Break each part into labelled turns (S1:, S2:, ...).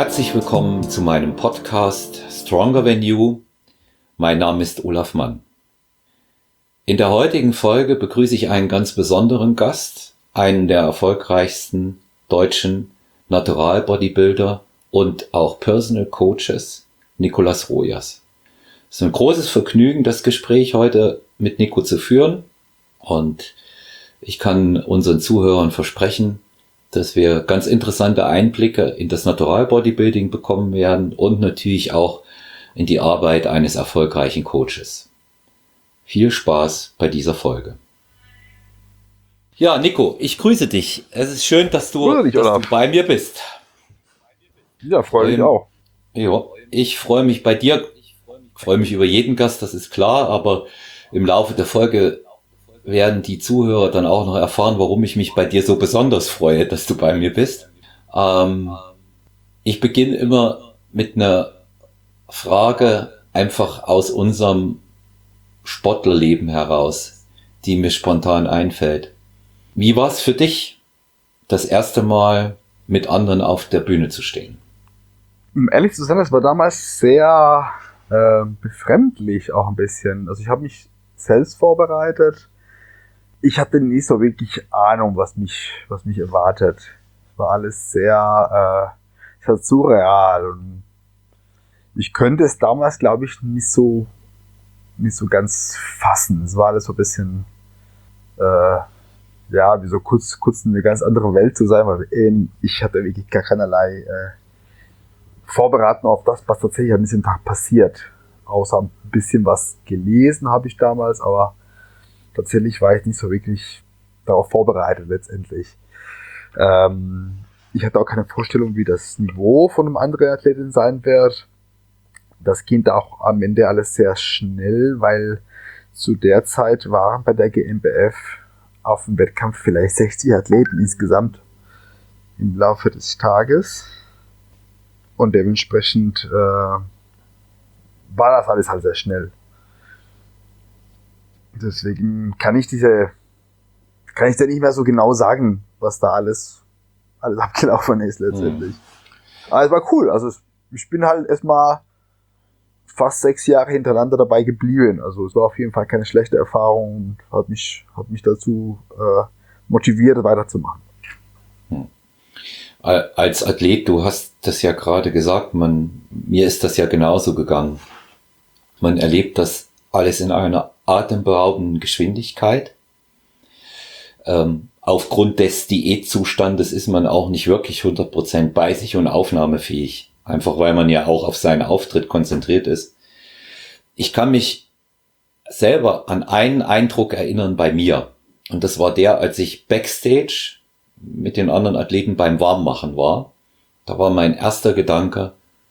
S1: Herzlich willkommen zu meinem Podcast Stronger Than You. Mein Name ist Olaf Mann. In der heutigen Folge begrüße ich einen ganz besonderen Gast, einen der erfolgreichsten deutschen Natural Bodybuilder und auch Personal Coaches, Nicolas Rojas. Es ist ein großes Vergnügen, das Gespräch heute mit Nico zu führen, und ich kann unseren Zuhörern versprechen, dass wir ganz interessante Einblicke in das Natural Bodybuilding bekommen werden und natürlich auch in die Arbeit eines erfolgreichen Coaches. Viel Spaß bei dieser Folge. Ja, Nico, ich grüße dich. Es ist schön, dass du bei mir bist.
S2: Ja, freue mich auch.
S1: Ja, ich freue mich bei dir. Ich freue mich über jeden Gast, das ist klar, aber im Laufe der Folge werden die Zuhörer dann auch noch erfahren, warum ich mich bei dir so besonders freue, dass du bei mir bist. Ich beginne immer mit einer Frage einfach aus unserem Sportlerleben heraus, die mir spontan einfällt. Wie war es für dich, das erste Mal mit anderen auf der Bühne zu stehen?
S2: Um ehrlich zu sein, das war damals sehr befremdlich auch ein bisschen. Also ich habe mich selbst vorbereitet. Ich hatte nicht so wirklich Ahnung, was mich erwartet. Es war alles sehr surreal, und ich könnte es damals, glaube ich, nicht so ganz fassen. Es war alles so ein bisschen, wie so kurz in eine ganz andere Welt zu sein, weil ich hatte wirklich gar keinerlei Vorbereitung auf das, was tatsächlich an diesem Tag passiert. Außer ein bisschen was gelesen habe ich damals, aber tatsächlich war ich nicht so wirklich darauf vorbereitet letztendlich. Ich hatte auch keine Vorstellung, wie das Niveau von einem anderen Athleten sein wird. Das ging auch am Ende alles sehr schnell, weil zu der Zeit waren bei der GmbF auf dem Wettkampf vielleicht 60 Athleten insgesamt im Laufe des Tages. Und dementsprechend war das alles halt sehr schnell. Deswegen kann ich da nicht mehr so genau sagen, was da alles abgelaufen ist letztendlich. Aber es war cool. Also ich bin halt erstmal fast 6 Jahre hintereinander dabei geblieben. Also es war auf jeden Fall keine schlechte Erfahrung und hat mich dazu motiviert, weiterzumachen.
S1: Als Athlet, du hast das ja gerade gesagt, mir ist das ja genauso gegangen. Man erlebt das alles in einer atemberaubenden Geschwindigkeit. Aufgrund des Diätzustandes ist man auch nicht wirklich 100% bei sich und aufnahmefähig. Einfach weil man ja auch auf seinen Auftritt konzentriert ist. Ich kann mich selber an einen Eindruck erinnern bei mir. Und das war der, als ich Backstage mit den anderen Athleten beim Warmmachen war. Da war mein erster Gedanke,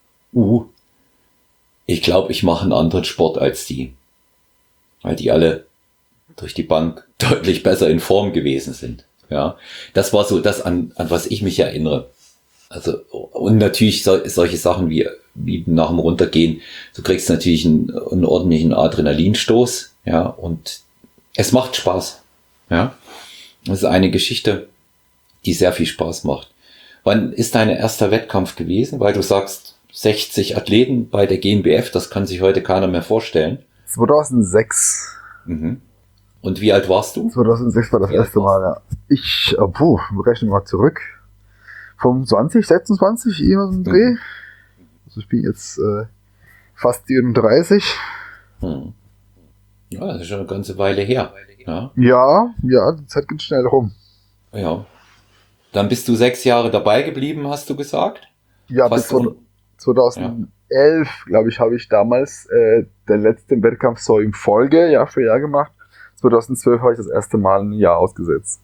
S1: ich glaube, ich mache einen anderen Sport als die. Weil die alle durch die Bank deutlich besser in Form gewesen sind. Ja, das war so das, an was ich mich erinnere. Also, und natürlich solche Sachen wie nach dem Runtergehen. Du kriegst natürlich einen ordentlichen Adrenalinstoß. Ja, und es macht Spaß. Ja, das ist eine Geschichte, die sehr viel Spaß macht. Wann ist dein erster Wettkampf gewesen? Weil du sagst, 60 Athleten bei der GmbF, das kann sich heute keiner mehr vorstellen.
S2: 2006.
S1: Mhm. Und wie alt warst du?
S2: 2006 war das erste Mal, ja. Wir rechnen mal zurück. 25, 26, irgendwas im Dreh. Also ich bin jetzt fast 34.
S1: Ja, das ist schon eine ganze Weile her.
S2: Ja, die Zeit geht schnell rum.
S1: Ja. Dann bist du 6 Jahre dabei geblieben, hast du gesagt?
S2: Ja, bis 2011, glaube ich, habe ich damals den letzten Wettkampf so in Folge, Jahr für Jahr gemacht. 2012 habe ich das erste Mal ein Jahr ausgesetzt.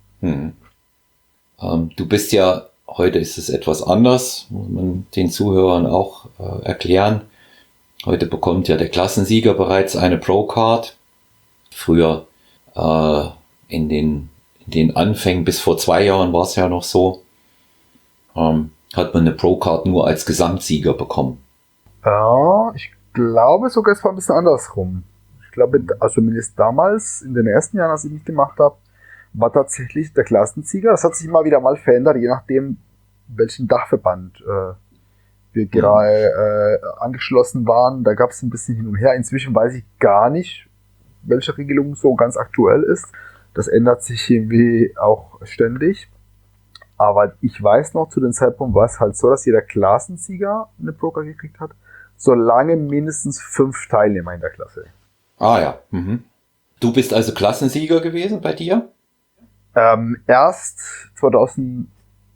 S1: Du bist ja, heute ist es etwas anders, muss man den Zuhörern auch erklären. Heute bekommt ja der Klassensieger bereits eine Pro-Card. Früher in den Anfängen, bis vor 2 Jahren war es ja noch so, hat man eine Pro-Card nur als Gesamtsieger bekommen.
S2: Ja, ich glaube sogar, es war ein bisschen andersrum. Ich glaube, also zumindest damals, in den ersten Jahren, als ich mitgemacht habe, war tatsächlich der Klassensieger. Das hat sich immer wieder mal verändert, je nachdem, welchen Dachverband wir gerade angeschlossen waren. Da gab es ein bisschen hin und her. Inzwischen weiß ich gar nicht, welche Regelung so ganz aktuell ist. Das ändert sich irgendwie auch ständig. Aber ich weiß noch, zu dem Zeitpunkt war es halt so, dass jeder Klassensieger eine Pro-Card gekriegt hat, solange mindestens 5 Teilnehmer in der Klasse.
S1: Ah ja. Mhm. Du bist also Klassensieger gewesen bei dir?
S2: Erst 2010.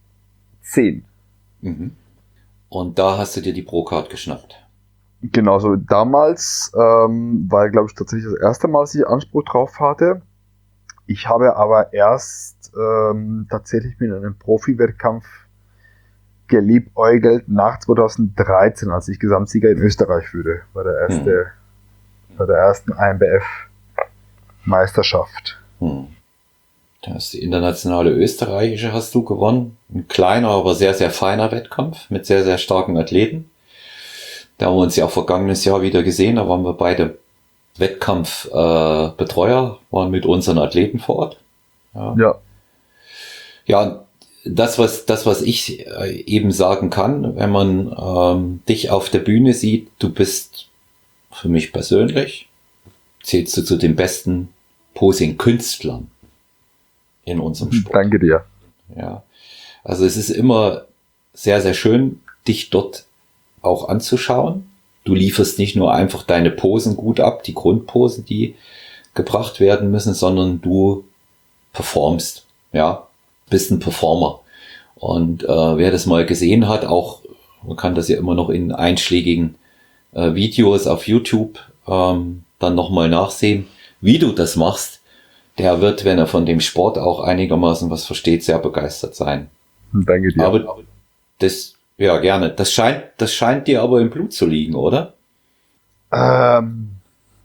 S1: Mhm. Und da hast du dir die Pro-Card geschnappt.
S2: Genau, so damals war, glaube ich, tatsächlich das erste Mal, dass ich Anspruch drauf hatte. Ich habe aber erst tatsächlich mit einem Profi-Wettkampf geliebäugelt nach 2013, als ich Gesamtsieger in Österreich wurde, bei der ersten IMBF-Meisterschaft.
S1: Das die internationale österreichische hast du gewonnen. Ein kleiner, aber sehr, sehr feiner Wettkampf mit sehr, sehr starken Athleten. Da haben wir uns ja auch vergangenes Jahr wieder gesehen. Da waren wir beide Wettkampfbetreuer, waren mit unseren Athleten vor Ort. Ja. Ja, das, was ich eben sagen kann, wenn man dich auf der Bühne sieht, du bist für mich persönlich, zählst du zu den besten Posing-Künstlern in unserem Sport.
S2: Danke dir.
S1: Ja, also es ist immer sehr, sehr schön, dich dort auch anzuschauen. Du lieferst nicht nur einfach deine Posen gut ab, die Grundposen, die gebracht werden müssen, sondern du performst, ja, bist ein Performer. Und wer das mal gesehen hat, auch, man kann das ja immer noch in einschlägigen Videos auf YouTube dann nochmal nachsehen, wie du das machst, der wird, wenn er von dem Sport auch einigermaßen was versteht, sehr begeistert sein.
S2: Danke dir.
S1: Aber das, ja, gerne. Das scheint dir aber im Blut zu liegen, oder?
S2: Kein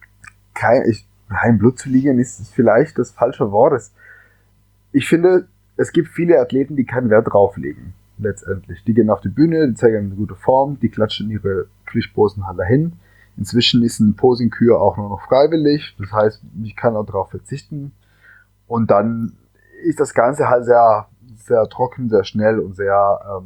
S2: Blut zu liegen ist vielleicht das falsche Wort. Ich finde, es gibt viele Athleten, die keinen Wert drauf legen, letztendlich. Die gehen auf die Bühne, die zeigen eine gute Form, die klatschen ihre Pflichtposen halt dahin. Inzwischen ist ein Posing-Kür auch nur noch freiwillig, das heißt, ich kann auch darauf verzichten. Und dann ist das Ganze halt sehr, sehr trocken, sehr schnell und sehr,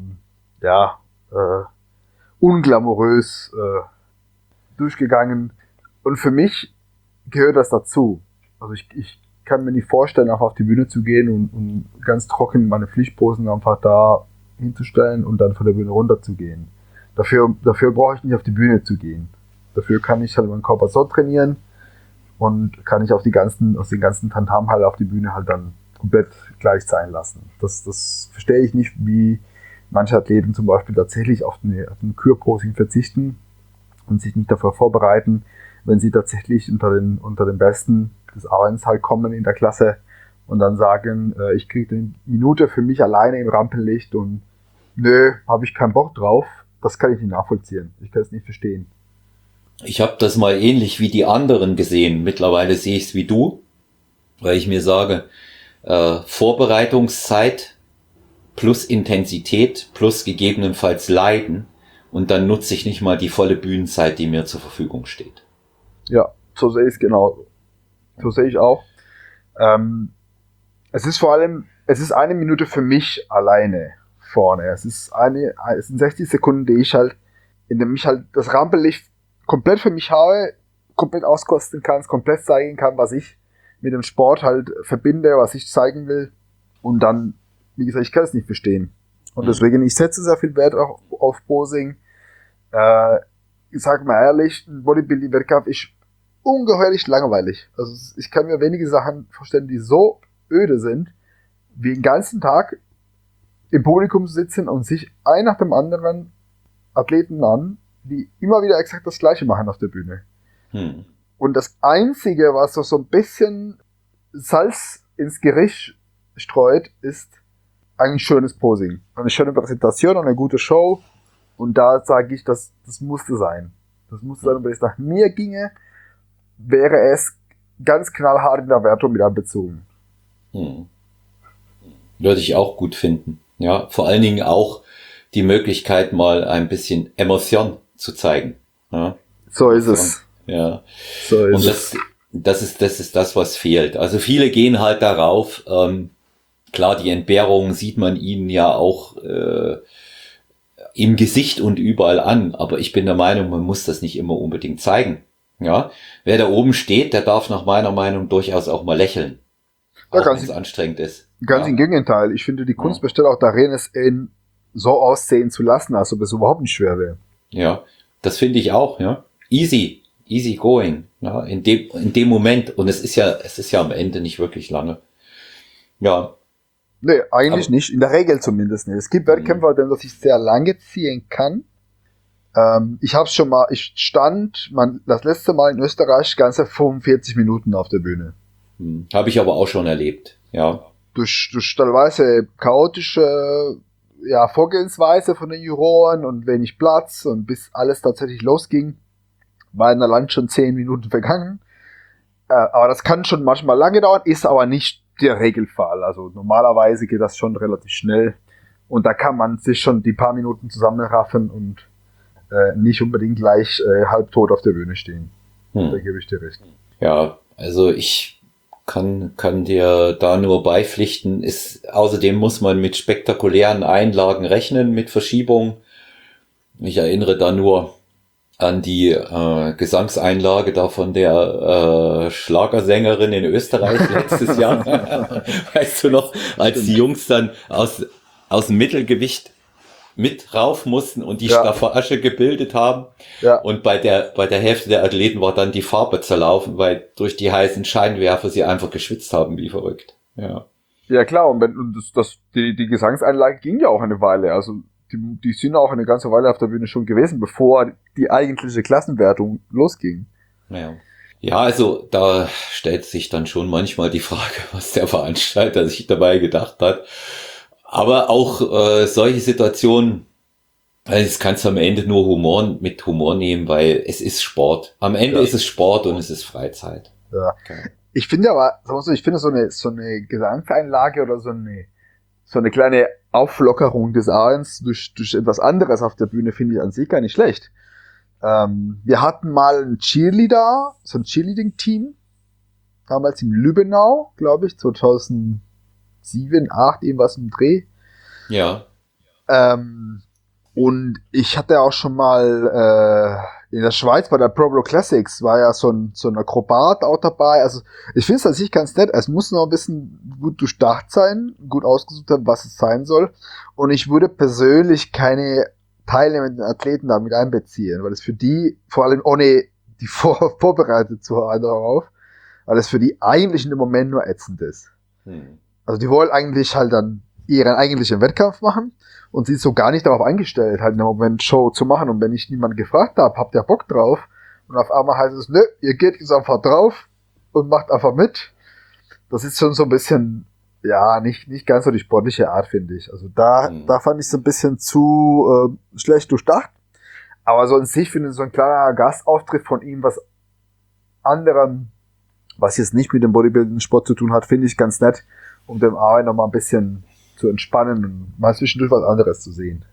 S2: unglamourös durchgegangen. Und für mich gehört das dazu. Also ich kann mir nicht vorstellen, einfach auf die Bühne zu gehen und ganz trocken meine Pflichtposen einfach da hinzustellen und dann von der Bühne runter zu gehen. Dafür brauche ich nicht auf die Bühne zu gehen. Dafür kann ich halt meinen Körper so trainieren und kann ich aus den ganzen Tantam halt auf die Bühne halt dann komplett gleich sein lassen. Das verstehe ich nicht, wie manche Athleten zum Beispiel tatsächlich auf ein Kürposing verzichten und sich nicht dafür vorbereiten, wenn sie tatsächlich unter den Besten des Abends halt kommen in der Klasse und dann sagen, ich kriege eine Minute für mich alleine im Rampenlicht und nö, habe ich keinen Bock drauf. Das kann ich nicht nachvollziehen. Ich kann es nicht verstehen.
S1: Ich habe das mal ähnlich wie die anderen gesehen. Mittlerweile sehe ich es wie du, weil ich mir sage, Vorbereitungszeit plus Intensität plus gegebenenfalls Leiden und dann nutze ich nicht mal die volle Bühnenzeit, die mir zur Verfügung steht.
S2: Ja, so sehe ich es genau. So sehe ich auch. Es ist eine Minute für mich alleine vorne. Es sind 60 Sekunden, in dem ich halt das Rampenlicht komplett für mich habe, komplett auskosten kann, komplett zeigen kann, was ich mit dem Sport halt verbinde, was ich zeigen will. Und dann, wie gesagt, ich kann es nicht verstehen. Und deswegen, ich setze sehr viel Wert auch auf Posing. Ich sage mal ehrlich, ein Bodybuilding-Wettkampf ist ungeheuerlich langweilig. Also ich kann mir wenige Sachen vorstellen, die so öde sind, wie den ganzen Tag im Publikum sitzen und sich ein nach dem anderen Athleten an, die immer wieder exakt das Gleiche machen auf der Bühne. Und das Einzige, was so ein bisschen Salz ins Gericht streut, ist ein schönes Posing. Eine schöne Präsentation, eine gute Show. Und da sage ich, das musste sein. Das musste sein, wenn es nach mir ginge, wäre es ganz knallhart in der Wertung mit einbezogen.
S1: Würde ich auch gut finden. Ja, vor allen Dingen auch die Möglichkeit, mal ein bisschen Emotion zu zeigen. Ja?
S2: So ist es.
S1: Ja.
S2: So ist
S1: es. Das ist das, was fehlt. Also viele gehen halt darauf. Klar, die Entbehrungen sieht man ihnen ja auch im Gesicht und überall an. Aber ich bin der Meinung, man muss das nicht immer unbedingt zeigen. Ja, wer da oben steht, der darf nach meiner Meinung durchaus auch mal lächeln. Auch wenn es anstrengend ist.
S2: Ganz im Gegenteil. Ich finde, die Kunst besteht auch darin, es so aussehen zu lassen, als ob es überhaupt nicht schwer wäre.
S1: Ja, das finde ich auch, ja. Easy going, ja, in dem Moment. Und es ist ja am Ende nicht wirklich lange. Ja.
S2: Nee, eigentlich nicht. In der Regel zumindest nicht. Es gibt Wettkämpfe, bei denen das sich sehr lange ziehen kann. Ich stand das letzte Mal in Österreich ganze 45 Minuten auf der Bühne.
S1: Habe ich aber auch schon erlebt, ja.
S2: Durch teilweise chaotische Vorgehensweise von den Juroren und wenig Platz und bis alles tatsächlich losging, war in der Land schon 10 Minuten vergangen. Aber das kann schon manchmal lange dauern, ist aber nicht der Regelfall. Also normalerweise geht das schon relativ schnell und da kann man sich schon die paar Minuten zusammenraffen und nicht unbedingt gleich halbtot auf der Bühne stehen. Da gebe ich dir recht.
S1: Ja, also ich kann dir da nur beipflichten. Außerdem muss man mit spektakulären Einlagen rechnen, mit Verschiebung. Ich erinnere da nur an die Gesangseinlage da von der Schlagersängerin in Österreich letztes Jahr. Weißt du noch, als die Jungs dann aus dem Mittelgewicht mit rauf mussten und die Staffage gebildet haben. Ja. Und bei der Hälfte der Athleten war dann die Farbe zerlaufen, weil durch die heißen Scheinwerfer sie einfach geschwitzt haben wie verrückt. Ja.
S2: Ja klar, und die Gesangseinlage ging ja auch eine Weile. Also die sind auch eine ganze Weile auf der Bühne schon gewesen, bevor die eigentliche Klassenwertung losging.
S1: Ja, also da stellt sich dann schon manchmal die Frage, was der Veranstalter sich dabei gedacht hat. Aber auch solche Situationen, das kannst du am Ende nur mit Humor nehmen, weil es ist Sport. Am Ende ist es Sport und es ist Freizeit. Ja.
S2: Okay. Ich finde aber, so eine Gesangseinlage oder so eine kleine Auflockerung des Abends durch etwas anderes auf der Bühne finde ich an sich gar nicht schlecht. Wir hatten mal ein Cheerleader, so ein Cheerleading-Team, damals in Lübbenau, glaube ich, 2007, 2008, irgendwas im Dreh.
S1: Ja.
S2: Und ich hatte auch schon mal in der Schweiz bei der Pro Classics war ja so ein Akrobat auch dabei. Also ich finde es an sich ganz nett. Es muss noch ein bisschen gut durchdacht sein, gut ausgesucht haben, was es sein soll. Und ich würde persönlich keine teilnehmenden Athleten damit einbeziehen, weil es für die, vor allem ohne die vorbereitet zu haben darauf, weil es für die eigentlich in dem Moment nur ätzend ist. Also die wollen eigentlich halt dann ihren eigentlichen Wettkampf machen und sind so gar nicht darauf eingestellt, halt in dem Moment Show zu machen. Und wenn ich niemanden gefragt habe, habt ihr Bock drauf? Und auf einmal heißt es, nö, ihr geht jetzt einfach drauf und macht einfach mit. Das ist schon so ein bisschen, nicht ganz so die sportliche Art, finde ich. Also da fand ich es ein bisschen zu schlecht durchdacht. Aber so in sich finde ich so ein kleiner Gastauftritt von ihm, was anderem, was jetzt nicht mit dem Bodybuilding-Sport zu tun hat, finde ich ganz nett, um dem Arbeit nochmal ein bisschen zu entspannen und mal zwischendurch was anderes zu sehen.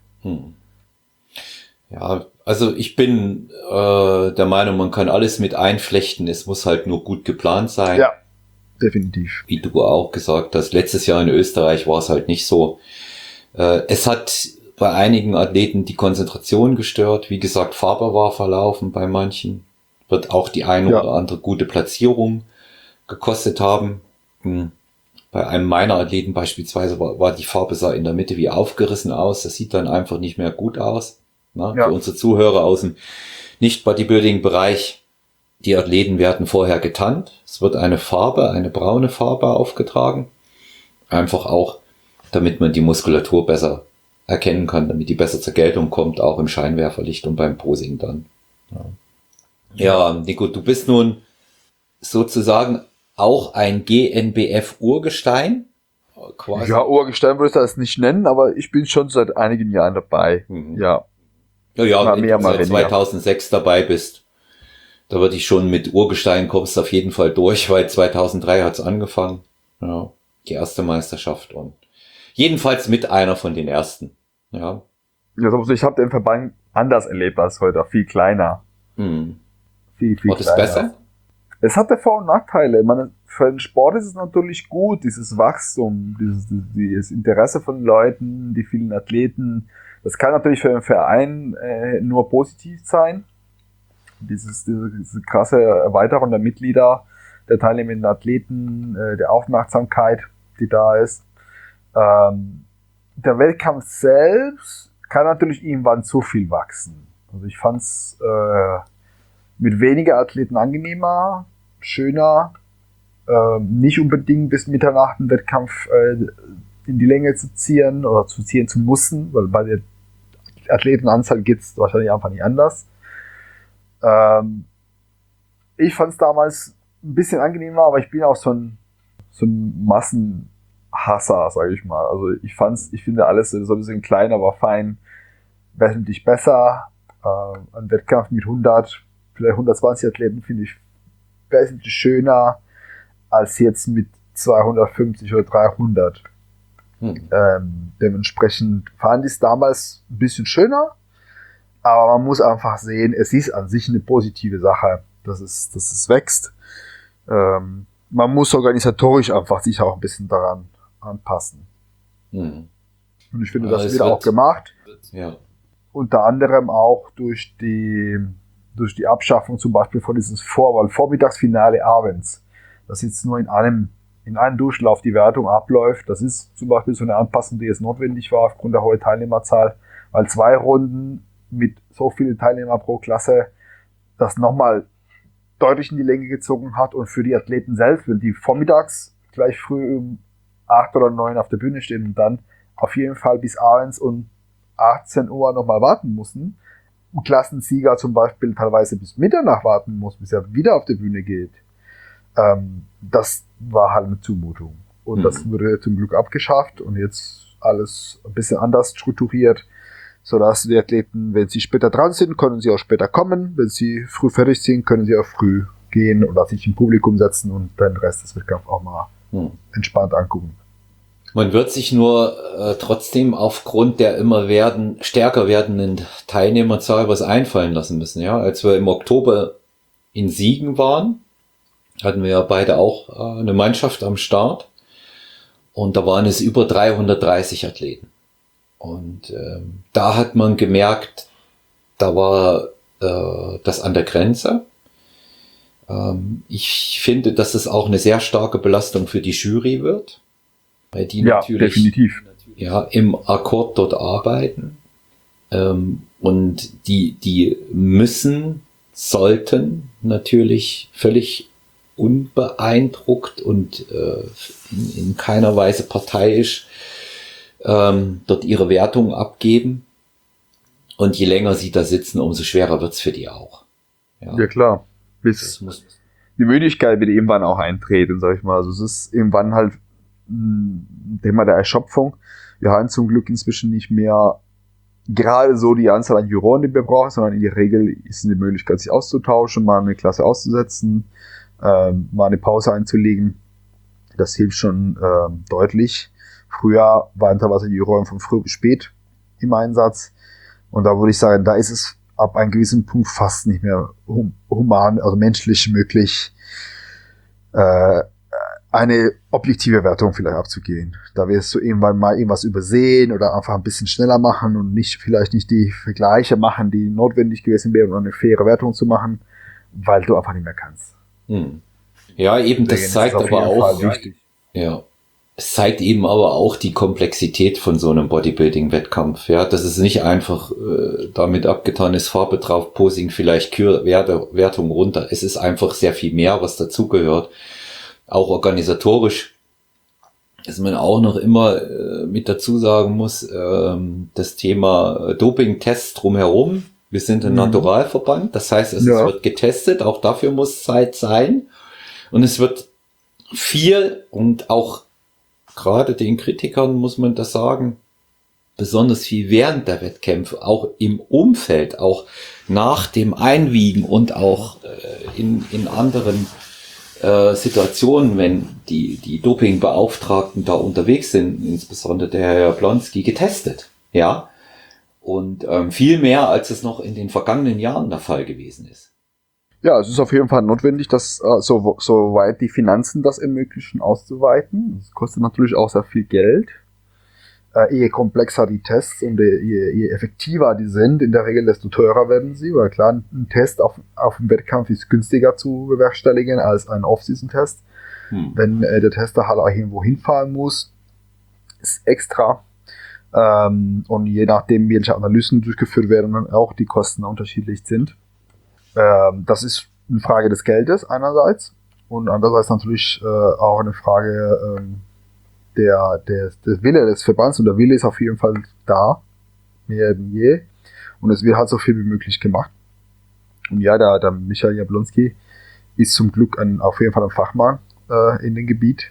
S1: Ja, also ich bin der Meinung, man kann alles mit einflechten, es muss halt nur gut geplant sein.
S2: Ja, definitiv.
S1: Wie du auch gesagt hast, letztes Jahr in Österreich war es halt nicht so. Es hat bei einigen Athleten die Konzentration gestört. Wie gesagt, Farbe war verlaufen bei manchen. Wird auch die eine oder andere gute Platzierung gekostet haben. Bei einem meiner Athleten beispielsweise war die Farbe sah in der Mitte wie aufgerissen aus. Das sieht dann einfach nicht mehr gut aus. Für unsere Zuhörer aus dem Nicht-Bodybuilding-Bereich. Die Athleten werden vorher getannt. Es wird eine braune Farbe aufgetragen. Einfach auch, damit man die Muskulatur besser erkennen kann, damit die besser zur Geltung kommt, auch im Scheinwerferlicht und beim Posing dann. Ja, Nico, du bist nun sozusagen auch ein GNBF-Urgestein?
S2: Quasi. Ja, Urgestein würde ich das nicht nennen, aber ich bin schon seit einigen Jahren dabei. Ja,
S1: wenn du seit 2006 dabei bist, da würde ich schon mit Urgestein kommst auf jeden Fall durch, weil 2003 hat's angefangen. Ja, die erste Meisterschaft und jedenfalls mit einer von den ersten. Ja.
S2: Ich habe den Verband anders erlebt als heute, viel kleiner. Viel
S1: war das kleiner. Besser?
S2: Es hatte Vor- und Nachteile. Ich meine, für den Sport ist es natürlich gut, dieses Wachstum, dieses Interesse von Leuten, die vielen Athleten, Das kann natürlich für den Verein nur positiv sein. Diese krasse Erweiterung der Mitglieder, der teilnehmenden Athleten, der Aufmerksamkeit, die da ist. Der Wettkampf selbst kann natürlich irgendwann zu viel wachsen. Also ich fand es mit weniger Athleten angenehmer, schöner, nicht unbedingt bis Mitternacht einen Wettkampf in die Länge zu ziehen oder zu ziehen zu müssen, weil bei der Athletenanzahl geht es wahrscheinlich einfach nicht anders. Ich fand es damals ein bisschen angenehmer, aber ich bin auch so ein Massenhasser, sage ich mal. Also ich finde alles so ein bisschen klein, aber fein, wesentlich besser. Ein Wettkampf mit 100, vielleicht 120 Athleten finde ich wesentlich schöner als jetzt mit 250 oder 300. Dementsprechend fand ich es damals ein bisschen schöner, aber man muss einfach sehen, es ist an sich eine positive Sache, dass es wächst. Man muss organisatorisch einfach sich auch ein bisschen daran anpassen. Und ich finde, das wird auch gemacht.
S1: Ja.
S2: Unter anderem auch durch die Abschaffung zum Beispiel von dieses Vormittagsfinale abends, das jetzt nur in einem Durchlauf die Wertung abläuft. Das ist zum Beispiel so eine Anpassung, die jetzt notwendig war aufgrund der hohen Teilnehmerzahl, weil 2 Runden mit so vielen Teilnehmern pro Klasse das nochmal deutlich in die Länge gezogen hat und für die Athleten selbst, wenn die vormittags gleich früh um 8 oder 9 auf der Bühne stehen und dann auf jeden Fall bis abends um 18 Uhr nochmal warten mussten, ein Klassensieger zum Beispiel teilweise bis Mitternacht warten muss, bis er wieder auf die Bühne geht. Das war halt eine Zumutung. Und das wurde zum Glück abgeschafft und jetzt alles ein bisschen anders strukturiert, sodass die Athleten, wenn sie später dran sind, können sie auch später kommen. Wenn sie früh fertig sind, können sie auch früh gehen oder sich im Publikum setzen und den Rest des Wettkampfs auch mal entspannt angucken.
S1: Man wird sich nur trotzdem aufgrund der immer stärker werdenden Teilnehmerzahl was einfallen lassen müssen. Ja, als wir im Oktober in Siegen waren, hatten wir ja beide auch eine Mannschaft am Start und da waren es über 330 Athleten. Und da hat man gemerkt, da war das an der Grenze. Ich finde, dass es auch eine sehr starke Belastung für die Jury wird, weil die natürlich
S2: definitiv.
S1: Ja, im Akkord dort arbeiten. Und die sollten natürlich völlig unbeeindruckt und in keiner Weise parteiisch dort ihre Wertung abgeben. Und je länger sie da sitzen, umso schwerer wird's für die auch.
S2: Ja klar. Die Müdigkeit wird irgendwann auch eintreten, sag ich mal. Also es ist irgendwann halt ein Thema der Erschöpfung. Wir haben zum Glück inzwischen nicht mehr gerade so die Anzahl an Juroren, die wir brauchen, sondern in der Regel ist die Möglichkeit, sich auszutauschen, mal eine Klasse auszusetzen, mal eine Pause einzulegen. Das hilft schon deutlich. Früher waren teilweise die Juroren von früh bis spät im Einsatz. Und da würde ich sagen, da ist es ab einem gewissen Punkt fast nicht mehr human, also menschlich möglich, eine objektive Wertung vielleicht abzugehen. Da wirst du irgendwann mal irgendwas übersehen oder einfach ein bisschen schneller machen und vielleicht nicht die Vergleiche machen, die notwendig gewesen wären, um eine faire Wertung zu machen, weil du einfach nicht mehr kannst.
S1: Ja, eben, das zeigt aber auch, ja, es zeigt eben aber auch die Komplexität von so einem Bodybuilding-Wettkampf, ja, dass es nicht einfach damit abgetan ist, Farbe drauf, Posing vielleicht, Wertung runter. Es ist einfach sehr viel mehr, was dazugehört. Auch organisatorisch, dass man auch noch immer mit dazu sagen muss, das Thema Doping-Tests drumherum. Wir sind ein Naturalverband, das heißt, es wird getestet, auch dafür muss Zeit sein. Und es wird viel und auch gerade den Kritikern muss man das sagen, besonders viel während der Wettkämpfe, auch im Umfeld, auch nach dem Einwiegen und auch in anderen Situationen, wenn die Dopingbeauftragten da unterwegs sind, insbesondere der Herr Jablonski, getestet. Ja. Und viel mehr, als es noch in den vergangenen Jahren der Fall gewesen ist.
S2: Ja, es ist auf jeden Fall notwendig, dass soweit die Finanzen das ermöglichen, auszuweiten. Das kostet natürlich auch sehr viel Geld. Je komplexer die Tests und je effektiver die sind, in der Regel desto teurer werden sie, weil klar, ein Test auf dem Wettkampf ist günstiger zu bewerkstelligen als ein Off-Season-Test. Wenn der Tester halt auch irgendwo hinfahren muss, ist extra. Und je nachdem, welche Analysen durchgeführt werden, dann auch die Kosten unterschiedlich sind. Das ist eine Frage des Geldes einerseits und andererseits natürlich auch eine Frage der Wille des Verbands, und der Wille ist auf jeden Fall da, mehr denn je, und es wird halt so viel wie möglich gemacht. Und ja, der Michael Jablonski ist zum Glück auf jeden Fall ein Fachmann in dem Gebiet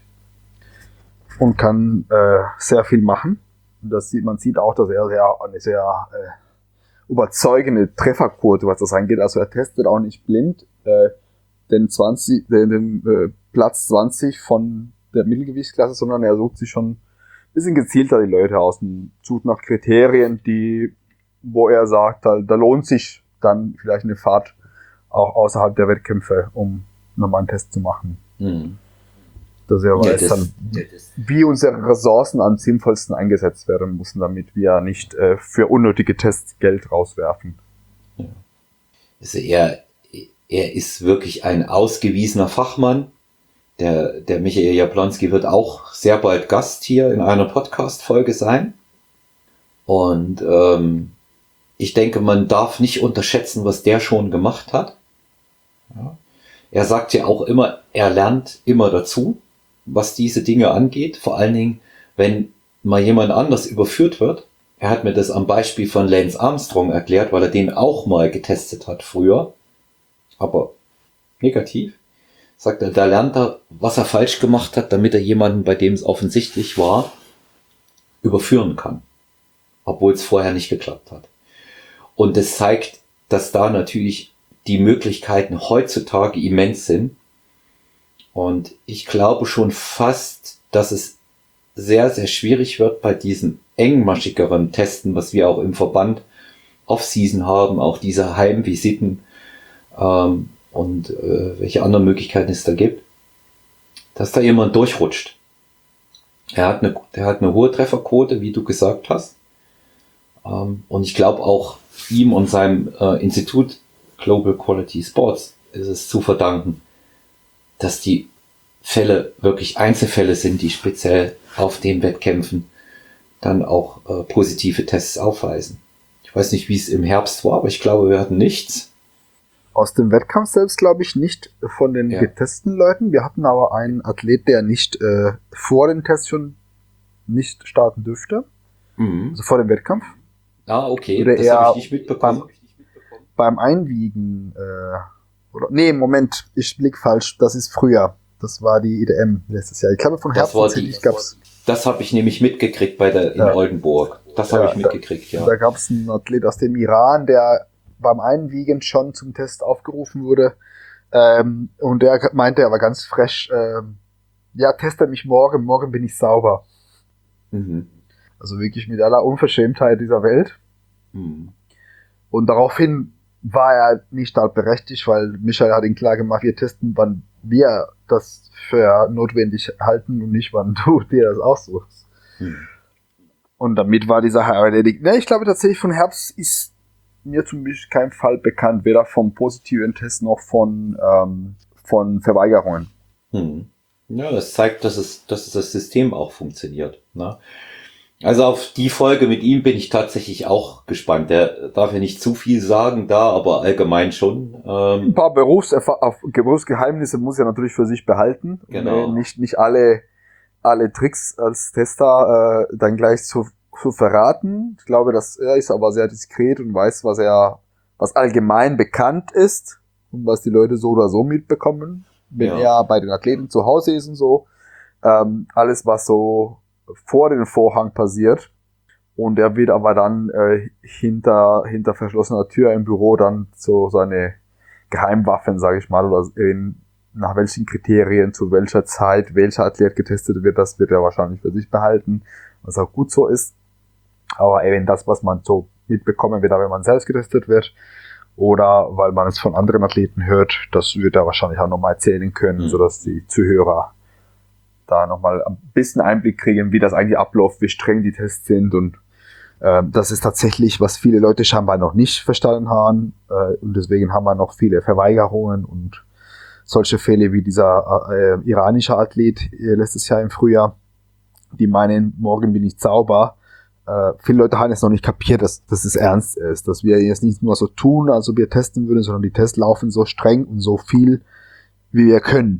S2: und kann sehr viel machen. Man sieht auch, dass er eine sehr überzeugende Trefferquote, was das angeht. Also er testet auch nicht blind den Platz 20 von der Mittelgewichtsklasse, sondern er sucht sich schon ein bisschen gezielter die Leute aus und sucht nach Kriterien, wo er sagt, da lohnt sich dann vielleicht eine Fahrt auch außerhalb der Wettkämpfe, um nochmal einen Test zu machen. Mhm. Dass er weiß wie unsere Ressourcen am sinnvollsten eingesetzt werden müssen, damit wir nicht für unnötige Tests Geld rauswerfen.
S1: Ja. Also er ist wirklich ein ausgewiesener Fachmann. Der Michael Jablonski wird auch sehr bald Gast hier in einer Podcast-Folge sein. Und ich denke, man darf nicht unterschätzen, was der schon gemacht hat. Ja. Er sagt ja auch immer, er lernt immer dazu, was diese Dinge angeht. Vor allen Dingen, wenn mal jemand anders überführt wird. Er hat mir das am Beispiel von Lance Armstrong erklärt, weil er den auch mal getestet hat früher. Aber negativ. Sagt er, da lernt er, was er falsch gemacht hat, damit er jemanden, bei dem es offensichtlich war, überführen kann. Obwohl es vorher nicht geklappt hat. Und das zeigt, dass da natürlich die Möglichkeiten heutzutage immens sind. Und ich glaube schon fast, dass es sehr, sehr schwierig wird bei diesen engmaschigeren Testen, was wir auch im Verband Off-Season haben, auch diese Heimvisiten und welche anderen Möglichkeiten es da gibt, dass da jemand durchrutscht. Er hat eine hohe Trefferquote, wie du gesagt hast. Und ich glaube auch ihm und seinem Institut Global Quality Sports ist es zu verdanken, dass die Fälle wirklich Einzelfälle sind, die speziell auf den Wettkämpfen dann auch positive Tests aufweisen. Ich weiß nicht, wie es im Herbst war, aber ich glaube, wir hatten nichts.
S2: Aus dem Wettkampf selbst glaube ich nicht von den getesteten Leuten. Wir hatten aber einen Athlet, der nicht vor dem Test schon nicht starten dürfte. Mhm. Also vor dem Wettkampf.
S1: Ah, okay. Das habe ich nicht mitbekommen.
S2: Beim Einwiegen Moment, ich blick falsch. Das ist früher. Das war die IDM letztes Jahr. Ich glaube, von Herbst gab's.
S1: Das habe ich nämlich mitgekriegt in Oldenburg. Das habe ich mitgekriegt, ja.
S2: Da gab es einen Athlet aus dem Iran, der beim Einwiegen schon zum Test aufgerufen wurde. Und der meinte, er war ganz frech, teste mich morgen bin ich sauber. Mhm. Also wirklich mit aller Unverschämtheit dieser Welt. Mhm. Und daraufhin war er nicht halt berechtigt, weil Michael hat ihn klar gemacht, wir testen, wann wir das für notwendig halten und nicht, wann du dir das aussuchst. Mhm. Und damit war die Sache erledigt. Ich glaube tatsächlich, von Herbst ist mir zum Beispiel kein Fall bekannt, weder vom positiven Test noch von Verweigerungen.
S1: Mhm. Ja, das zeigt, dass das System auch funktioniert. Ne? Also auf die Folge mit ihm bin ich tatsächlich auch gespannt. Der darf ja nicht zu viel sagen da, aber allgemein schon.
S2: Ein paar Berufsgeheimnisse muss er natürlich für sich behalten.
S1: Genau.
S2: Nicht alle Tricks als Tester dann gleich zu verraten. Ich glaube, er ist aber sehr diskret und weiß, was allgemein bekannt ist und was die Leute so oder so mitbekommen, wenn er bei den Athleten zu Hause ist und so. Alles, was so vor den Vorhang passiert, und er wird aber dann hinter verschlossener Tür im Büro dann so seine Geheimwaffen, sage ich mal, oder nach welchen Kriterien, zu welcher Zeit, welcher Athlet getestet wird, das wird er wahrscheinlich für sich behalten, was auch gut so ist. Aber eben das, was man so mitbekommen wird, wenn man selbst getestet wird, oder weil man es von anderen Athleten hört, das wird er wahrscheinlich auch nochmal erzählen können, sodass die Zuhörer da nochmal ein bisschen Einblick kriegen, wie das eigentlich abläuft, wie streng die Tests sind und das ist tatsächlich, was viele Leute scheinbar noch nicht verstanden haben und deswegen haben wir noch viele Verweigerungen und solche Fälle wie dieser iranische Athlet letztes Jahr im Frühjahr, die meinen, morgen bin ich sauber. Viele Leute haben es noch nicht kapiert, dass es ernst ist, dass wir jetzt nicht nur so tun, als ob wir testen würden, sondern die Tests laufen so streng und so viel, wie wir können.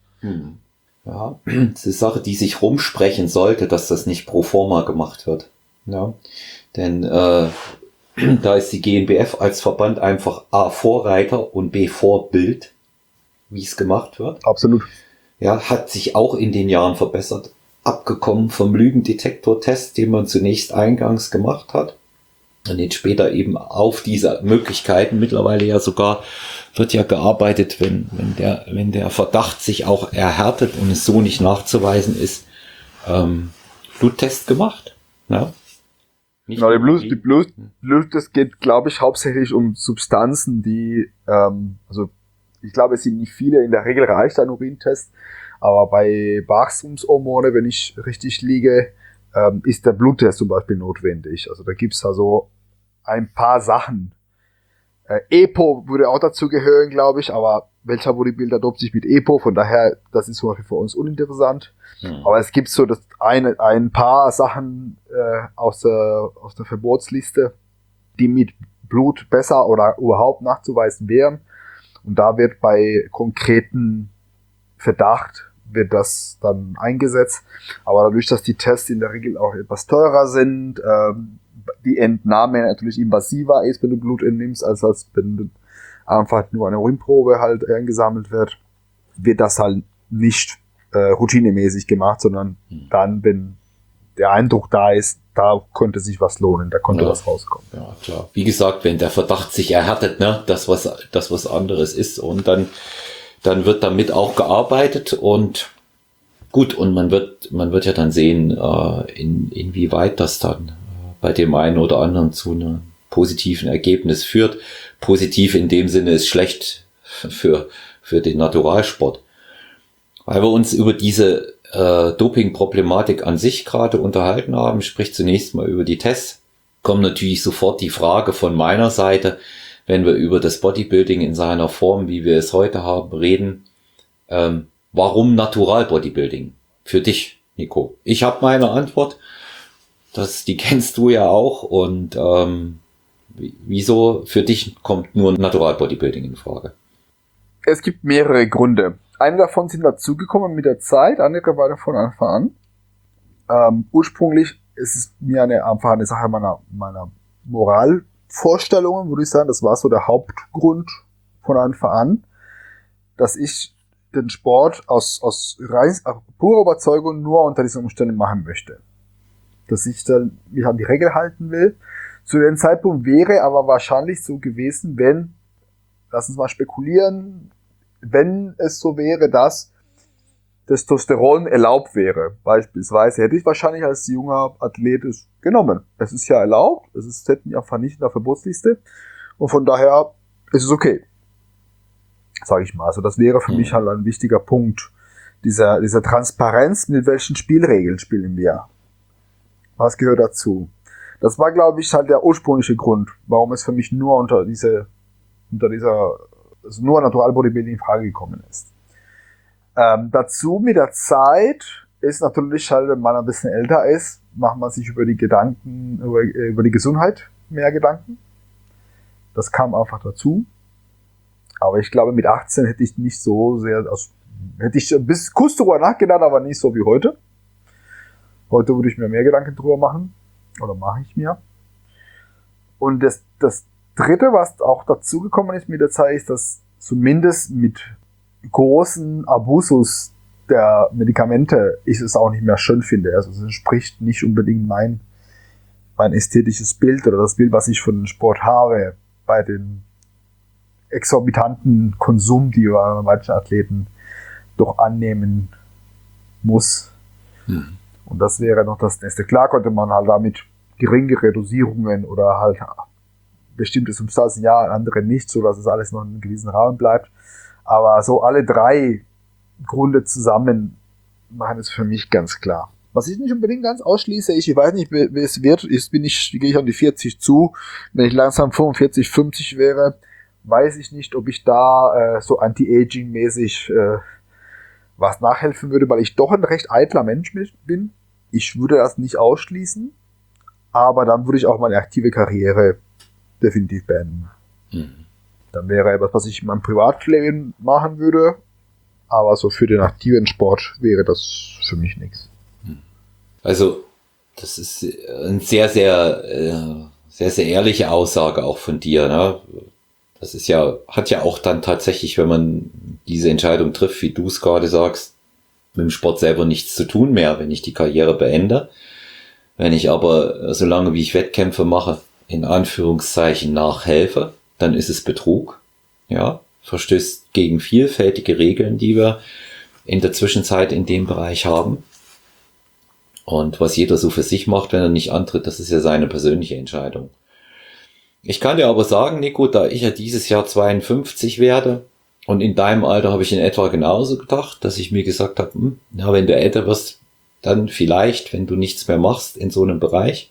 S1: Ja, das ist eine Sache, die sich rumsprechen sollte, dass das nicht pro forma gemacht wird. Ja, denn da ist die GNBF als Verband einfach A, Vorreiter und B, Vorbild, wie es gemacht wird.
S2: Absolut.
S1: Ja, hat sich auch in den Jahren verbessert. Abgekommen vom Lügendetektor-Test, den man zunächst eingangs gemacht hat. Und jetzt später eben auf diese Möglichkeiten. Mittlerweile ja sogar wird ja gearbeitet, wenn der Verdacht sich auch erhärtet und es so nicht nachzuweisen ist, Bluttest gemacht. Ja.
S2: Genau, die Bluttest geht, glaube ich, hauptsächlich um Substanzen, die, also ich glaube, es sind nicht viele, in der Regel reicht ein Urintest, aber bei Wachstumshormone, wenn ich richtig liege, ist der Bluttest zum Beispiel notwendig. Also da gibt's also ein paar Sachen. EPO würde auch dazu gehören, glaube ich, aber welcher Bodybuilder dopt sich mit EPO? Von daher, das ist zum Beispiel für uns uninteressant. Aber es gibt so ein paar Sachen aus der Verbotsliste, die mit Blut besser oder überhaupt nachzuweisen wären. Und da wird bei konkreten Verdacht wird das dann eingesetzt. Aber dadurch, dass die Tests in der Regel auch etwas teurer sind, die Entnahme natürlich invasiver ist, wenn du Blut entnimmst, als wenn einfach nur eine Urinprobe halt eingesammelt wird das halt nicht routinemäßig gemacht, sondern dann, wenn der Eindruck da ist, da könnte sich was lohnen, da konnte was rauskommen.
S1: Ja, klar. Wie gesagt, wenn der Verdacht sich erhärtet, ne, das was anderes ist und dann wird damit auch gearbeitet und gut, und man wird ja dann sehen, inwieweit das dann bei dem einen oder anderen zu einem positiven Ergebnis führt. Positiv in dem Sinne ist schlecht für den Naturalsport. Weil wir uns über diese Doping-Problematik an sich gerade unterhalten haben, sprich zunächst mal über die Tests, kommt natürlich sofort die Frage von meiner Seite, wenn wir über das Bodybuilding in seiner Form, wie wir es heute haben, reden, warum Natural-Bodybuilding? Für dich, Nico. Ich habe meine Antwort, die kennst du ja auch und wieso für dich kommt nur Natural-Bodybuilding in Frage?
S2: Es gibt mehrere Gründe. Einige davon sind dazugekommen mit der Zeit, andere waren von Anfang an. Ursprünglich ist es mir einfach eine Sache meiner Moralvorstellungen, würde ich sagen. Das war so der Hauptgrund von Anfang an, dass ich den Sport aus purer Überzeugung nur unter diesen Umständen machen möchte. Dass ich dann mich an die Regel halten will. Zu dem Zeitpunkt wäre aber wahrscheinlich so gewesen, lass uns mal spekulieren, wenn es so wäre, dass Testosteron erlaubt wäre, beispielsweise, hätte ich wahrscheinlich als junger Athlet es genommen. Es ist ja erlaubt, es hätte mich einfach nicht in der Verbotsliste und von daher ist es okay, sage ich mal. Also das wäre für mich halt ein wichtiger Punkt, dieser Transparenz, mit welchen Spielregeln spielen wir. Was gehört dazu? Das war, glaube ich, halt der ursprüngliche Grund, warum es für mich nur nur Natural Bodybuilding in Frage gekommen ist. Dazu mit der Zeit ist natürlich halt, wenn man ein bisschen älter ist, macht man sich über die Gesundheit mehr Gedanken. Das kam einfach dazu. Aber ich glaube, mit 18 hätte ich nicht so sehr, also hätte ich bis kurz drüber nachgedacht, aber nicht so wie heute. Heute würde ich mir mehr Gedanken drüber machen. Oder mache ich mir. Und das Dritte, was auch dazugekommen ist mit der Zeit, ist, dass zumindest mit großen Abusus der Medikamente ich es auch nicht mehr schön finde. Also es entspricht nicht unbedingt mein ästhetisches Bild oder das Bild, was ich von Sport habe, bei den exorbitanten Konsum, die bei manchen Athleten doch annehmen muss. Und das wäre noch das nächste. Klar konnte man halt damit geringere Dosierungen oder halt bestimmte Substanzen ja, andere nicht, so dass es alles noch in einem gewissen Rahmen bleibt. Aber so alle drei Gründe zusammen machen, ist für mich ganz klar. Was ich nicht unbedingt ganz ausschließe, ich weiß nicht, wie es wird, gehe ich an die 40 zu. Wenn ich langsam 45, 50 wäre, weiß ich nicht, ob ich da so anti-aging-mäßig was nachhelfen würde, weil ich doch ein recht eitler Mensch bin. Ich würde das nicht ausschließen, aber dann würde ich auch meine aktive Karriere definitiv beenden. Dann wäre etwas, was ich in meinem Privatleben machen würde, aber so für den aktiven Sport wäre das für mich nichts.
S1: Also, das ist eine sehr, sehr, sehr, sehr ehrliche Aussage auch von dir, ne? Das ist ja, hat ja auch dann tatsächlich, wenn man diese Entscheidung trifft, wie du es gerade sagst, mit dem Sport selber nichts zu tun mehr, wenn ich die Karriere beende. Wenn ich aber, solange wie ich Wettkämpfe mache, in Anführungszeichen nachhelfe, dann ist es Betrug, ja, verstößt gegen vielfältige Regeln, die wir in der Zwischenzeit in dem Bereich haben. Und was jeder so für sich macht, wenn er nicht antritt, das ist ja seine persönliche Entscheidung. Ich kann dir aber sagen, Nico, da ich ja dieses Jahr 52 werde und in deinem Alter habe ich in etwa genauso gedacht, dass ich mir gesagt habe, wenn du älter wirst, dann vielleicht, wenn du nichts mehr machst in so einem Bereich,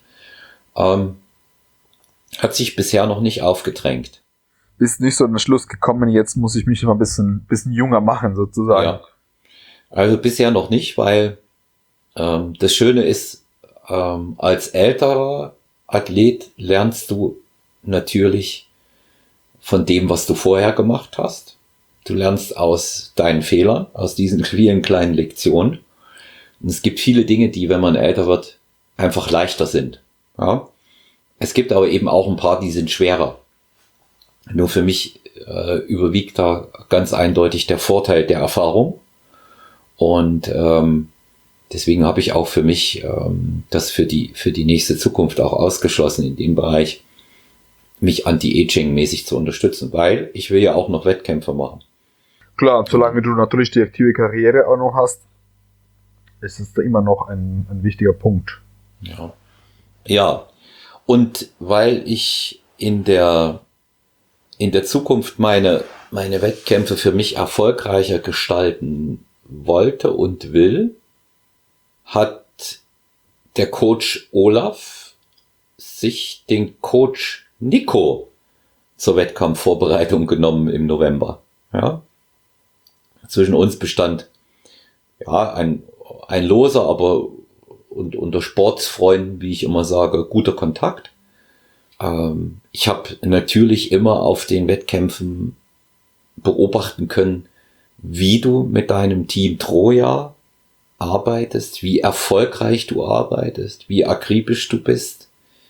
S1: hat sich bisher noch nicht aufgedrängt.
S2: Bist nicht so an den Schluss gekommen, jetzt muss ich mich immer ein bisschen jünger machen, sozusagen.
S1: Ja. Also bisher noch nicht, weil das Schöne ist, als älterer Athlet lernst du natürlich von dem, was du vorher gemacht hast. Du lernst aus deinen Fehlern, aus diesen vielen kleinen Lektionen. Und es gibt viele Dinge, die, wenn man älter wird, einfach leichter sind. Ja? Es gibt aber eben auch ein paar, die sind schwerer. Nur für mich überwiegt da ganz eindeutig der Vorteil der Erfahrung. Und deswegen habe ich auch für mich das für die nächste Zukunft auch ausgeschlossen in dem Bereich, mich anti-aging-mäßig zu unterstützen, weil ich will ja auch noch Wettkämpfe machen.
S2: Klar, und solange du natürlich die aktive Karriere auch noch hast, ist es da immer noch ein wichtiger Punkt.
S1: Ja, und weil ich in der Zukunft meine Wettkämpfe für mich erfolgreicher gestalten wollte und will, hat der Coach Olaf sich den Coach Nico zur Wettkampfvorbereitung genommen im November. Ja. Zwischen uns bestand ein loser, aber und unter Sportsfreunden, wie ich immer sage, guter Kontakt. Ich habe natürlich immer auf den Wettkämpfen beobachten können, wie du mit deinem Team Troja arbeitest, wie erfolgreich du arbeitest, wie akribisch du bist,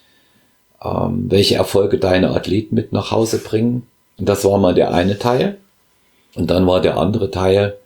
S1: welche Erfolge deine Athleten mit nach Hause bringen. Und das war mal der eine Teil. Und dann war der andere Teil,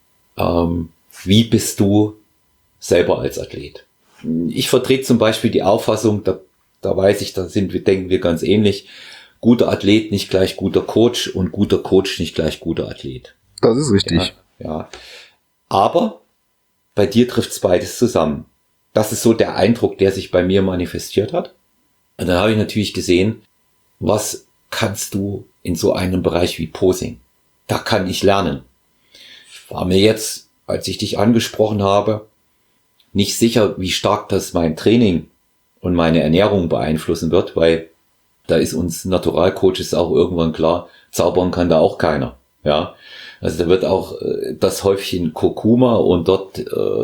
S1: wie bist du selber als Athlet? Ich vertrete zum Beispiel die Auffassung, da weiß ich, denken wir ganz ähnlich, guter Athlet nicht gleich guter Coach und guter Coach nicht gleich guter Athlet.
S2: Das ist richtig.
S1: Ja. Aber bei dir trifft's beides zusammen. Das ist so der Eindruck, der sich bei mir manifestiert hat. Und dann habe ich natürlich gesehen, was kannst du in so einem Bereich wie Posing? Da kann ich lernen. Ich war mir jetzt, als ich dich angesprochen habe, nicht sicher, wie stark das mein Training und meine Ernährung beeinflussen wird, weil da ist uns Naturalcoaches auch irgendwann klar, zaubern kann da auch keiner. Ja, also da wird auch das Häufchen Kurkuma und dort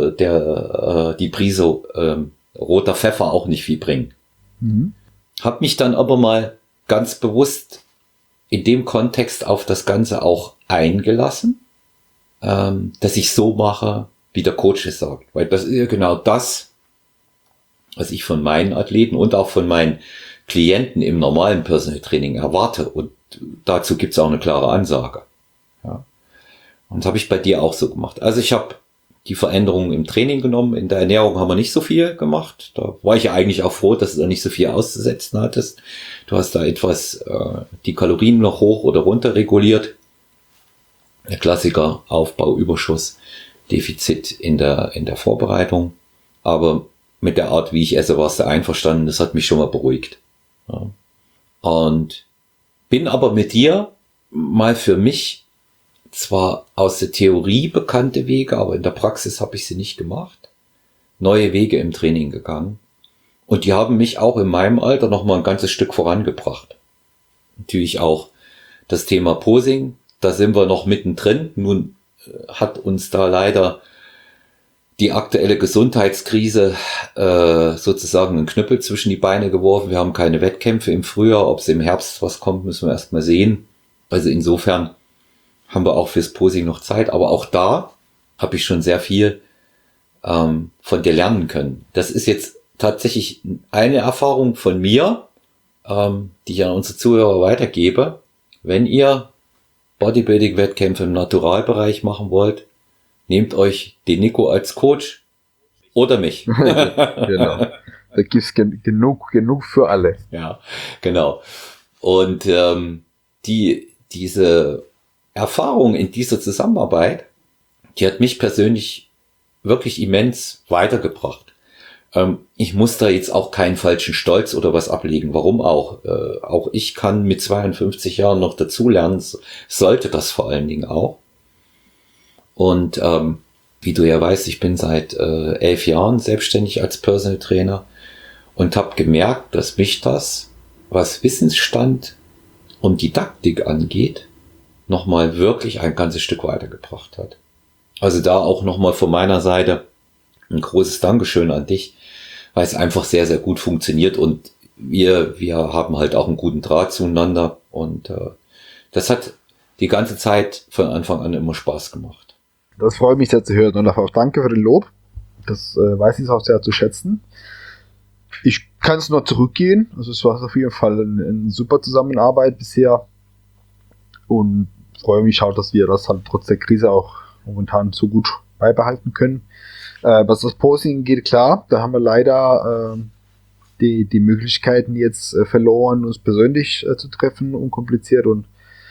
S1: die Prise roter Pfeffer auch nicht viel bringen. Hab mich dann aber mal ganz bewusst in dem Kontext auf das Ganze auch eingelassen, dass ich so mache, wie der Coach es sagt. Weil das ist ja genau das, was ich von meinen Athleten und auch von meinen Klienten im normalen Personal Training erwarte. Und dazu gibt's auch eine klare Ansage. Ja. Und das habe ich bei dir auch so gemacht. Also ich habe die Veränderungen im Training genommen. In der Ernährung haben wir nicht so viel gemacht. Da war ich ja eigentlich auch froh, dass du da nicht so viel auszusetzen hattest. Du hast da etwas die Kalorien noch hoch oder runter reguliert. Der Klassiker, Aufbau, Überschuss, Defizit in der Vorbereitung. Aber mit der Art, wie ich esse, warst du einverstanden. Das hat mich schon mal beruhigt. Ja. Und bin aber mit dir mal für mich zwar aus der Theorie bekannte Wege, aber in der Praxis habe ich sie nicht gemacht. Neue Wege im Training gegangen. Und die haben mich auch in meinem Alter noch mal ein ganzes Stück vorangebracht. Natürlich auch das Thema Posing, da sind wir noch mittendrin. Nun hat uns da leider die aktuelle Gesundheitskrise sozusagen einen Knüppel zwischen die Beine geworfen. Wir haben keine Wettkämpfe im Frühjahr. Ob es im Herbst was kommt, müssen wir erst mal sehen. Also insofern haben wir auch fürs Posing noch Zeit. Aber auch da habe ich schon sehr viel von dir lernen können. Das ist jetzt tatsächlich eine Erfahrung von mir, die ich an unsere Zuhörer weitergebe. Wenn ihr Bodybuilding-Wettkämpfe im Naturalbereich machen wollt, nehmt euch den Nico als Coach oder mich.
S2: Genau. Da gibt's genug für alle.
S1: Ja, genau. Und diese Erfahrung in dieser Zusammenarbeit, die hat mich persönlich wirklich immens weitergebracht. Ich muss da jetzt auch keinen falschen Stolz oder was ablegen. Warum auch? Auch ich kann mit 52 Jahren noch dazulernen, sollte das vor allen Dingen auch. Und wie du ja weißt, ich bin seit 11 Jahren selbstständig als Personal Trainer und habe gemerkt, dass mich das, was Wissensstand und Didaktik angeht, nochmal wirklich ein ganzes Stück weitergebracht hat. Also da auch nochmal von meiner Seite ein großes Dankeschön an dich, weil es einfach sehr, sehr gut funktioniert und wir haben halt auch einen guten Draht zueinander und das hat die ganze Zeit von Anfang an immer Spaß gemacht.
S2: Das freut mich sehr zu hören und auch danke für den Lob. Das weiß ich auch sehr zu schätzen. Ich kann es nur zurückgehen. Also es war auf jeden Fall eine super Zusammenarbeit bisher und freue mich auch, dass wir das halt trotz der Krise auch momentan so gut beibehalten können. Was das Posing geht, klar, da haben wir leider die Möglichkeiten jetzt verloren, uns persönlich zu treffen, unkompliziert und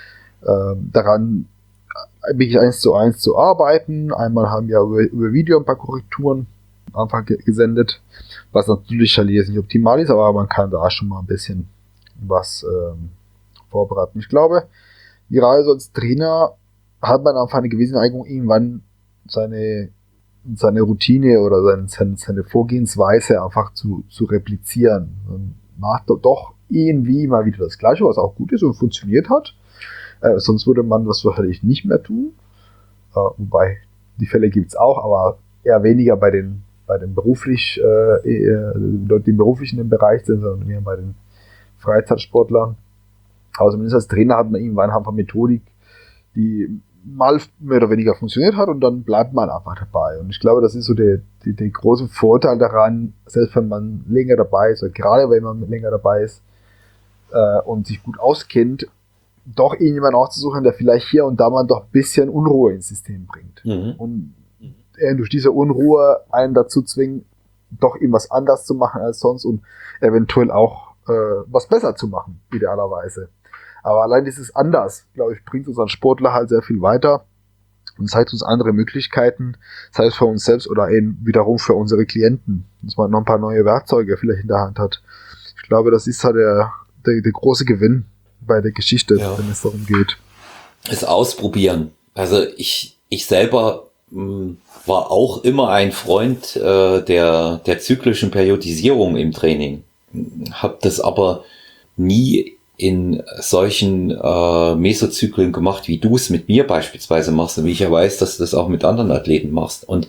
S2: daran wirklich 1:1 zu arbeiten. Einmal haben wir über Video ein paar Korrekturen am Anfang gesendet, was natürlich halt jetzt nicht optimal ist, aber man kann da schon mal ein bisschen was vorbereiten. Ich glaube, gerade so als Trainer hat man einfach eine gewisse Neigung, irgendwann seine Routine oder seine Vorgehensweise einfach zu replizieren. Man macht doch irgendwie mal wieder das Gleiche, was auch gut ist und funktioniert hat. Sonst würde man das wahrscheinlich nicht mehr tun. Wobei, die Fälle gibt's auch, aber eher weniger bei den beruflich, Leute, die beruflich in dem Bereich sind, sondern mehr bei den Freizeitsportlern. Aber zumindest als Trainer hat man irgendwann einfach Methodik, die mal mehr oder weniger funktioniert hat und dann bleibt man einfach dabei. Und ich glaube, das ist so der große Vorteil daran, selbst wenn man länger dabei ist, oder gerade wenn man länger dabei ist und sich gut auskennt, doch irgendjemanden auszusuchen, der vielleicht hier und da mal doch ein bisschen Unruhe ins System bringt. Mhm. Und durch diese Unruhe einen dazu zwingen, doch irgendwas anders zu machen als sonst und eventuell auch was besser zu machen, idealerweise. Aber allein dieses anders, glaube ich, bringt unseren Sportler halt sehr viel weiter und zeigt uns andere Möglichkeiten, sei es für uns selbst oder eben wiederum für unsere Klienten, dass man noch ein paar neue Werkzeuge vielleicht in der Hand hat. Ich glaube, das ist halt der große Gewinn bei der Geschichte, wenn es darum geht.
S1: Es ausprobieren. Also ich selber war auch immer ein Freund der zyklischen Periodisierung im Training. Habe das aber nie in solchen Mesozyklen gemacht, wie du es mit mir beispielsweise machst und wie ich ja weiß, dass du das auch mit anderen Athleten machst. Und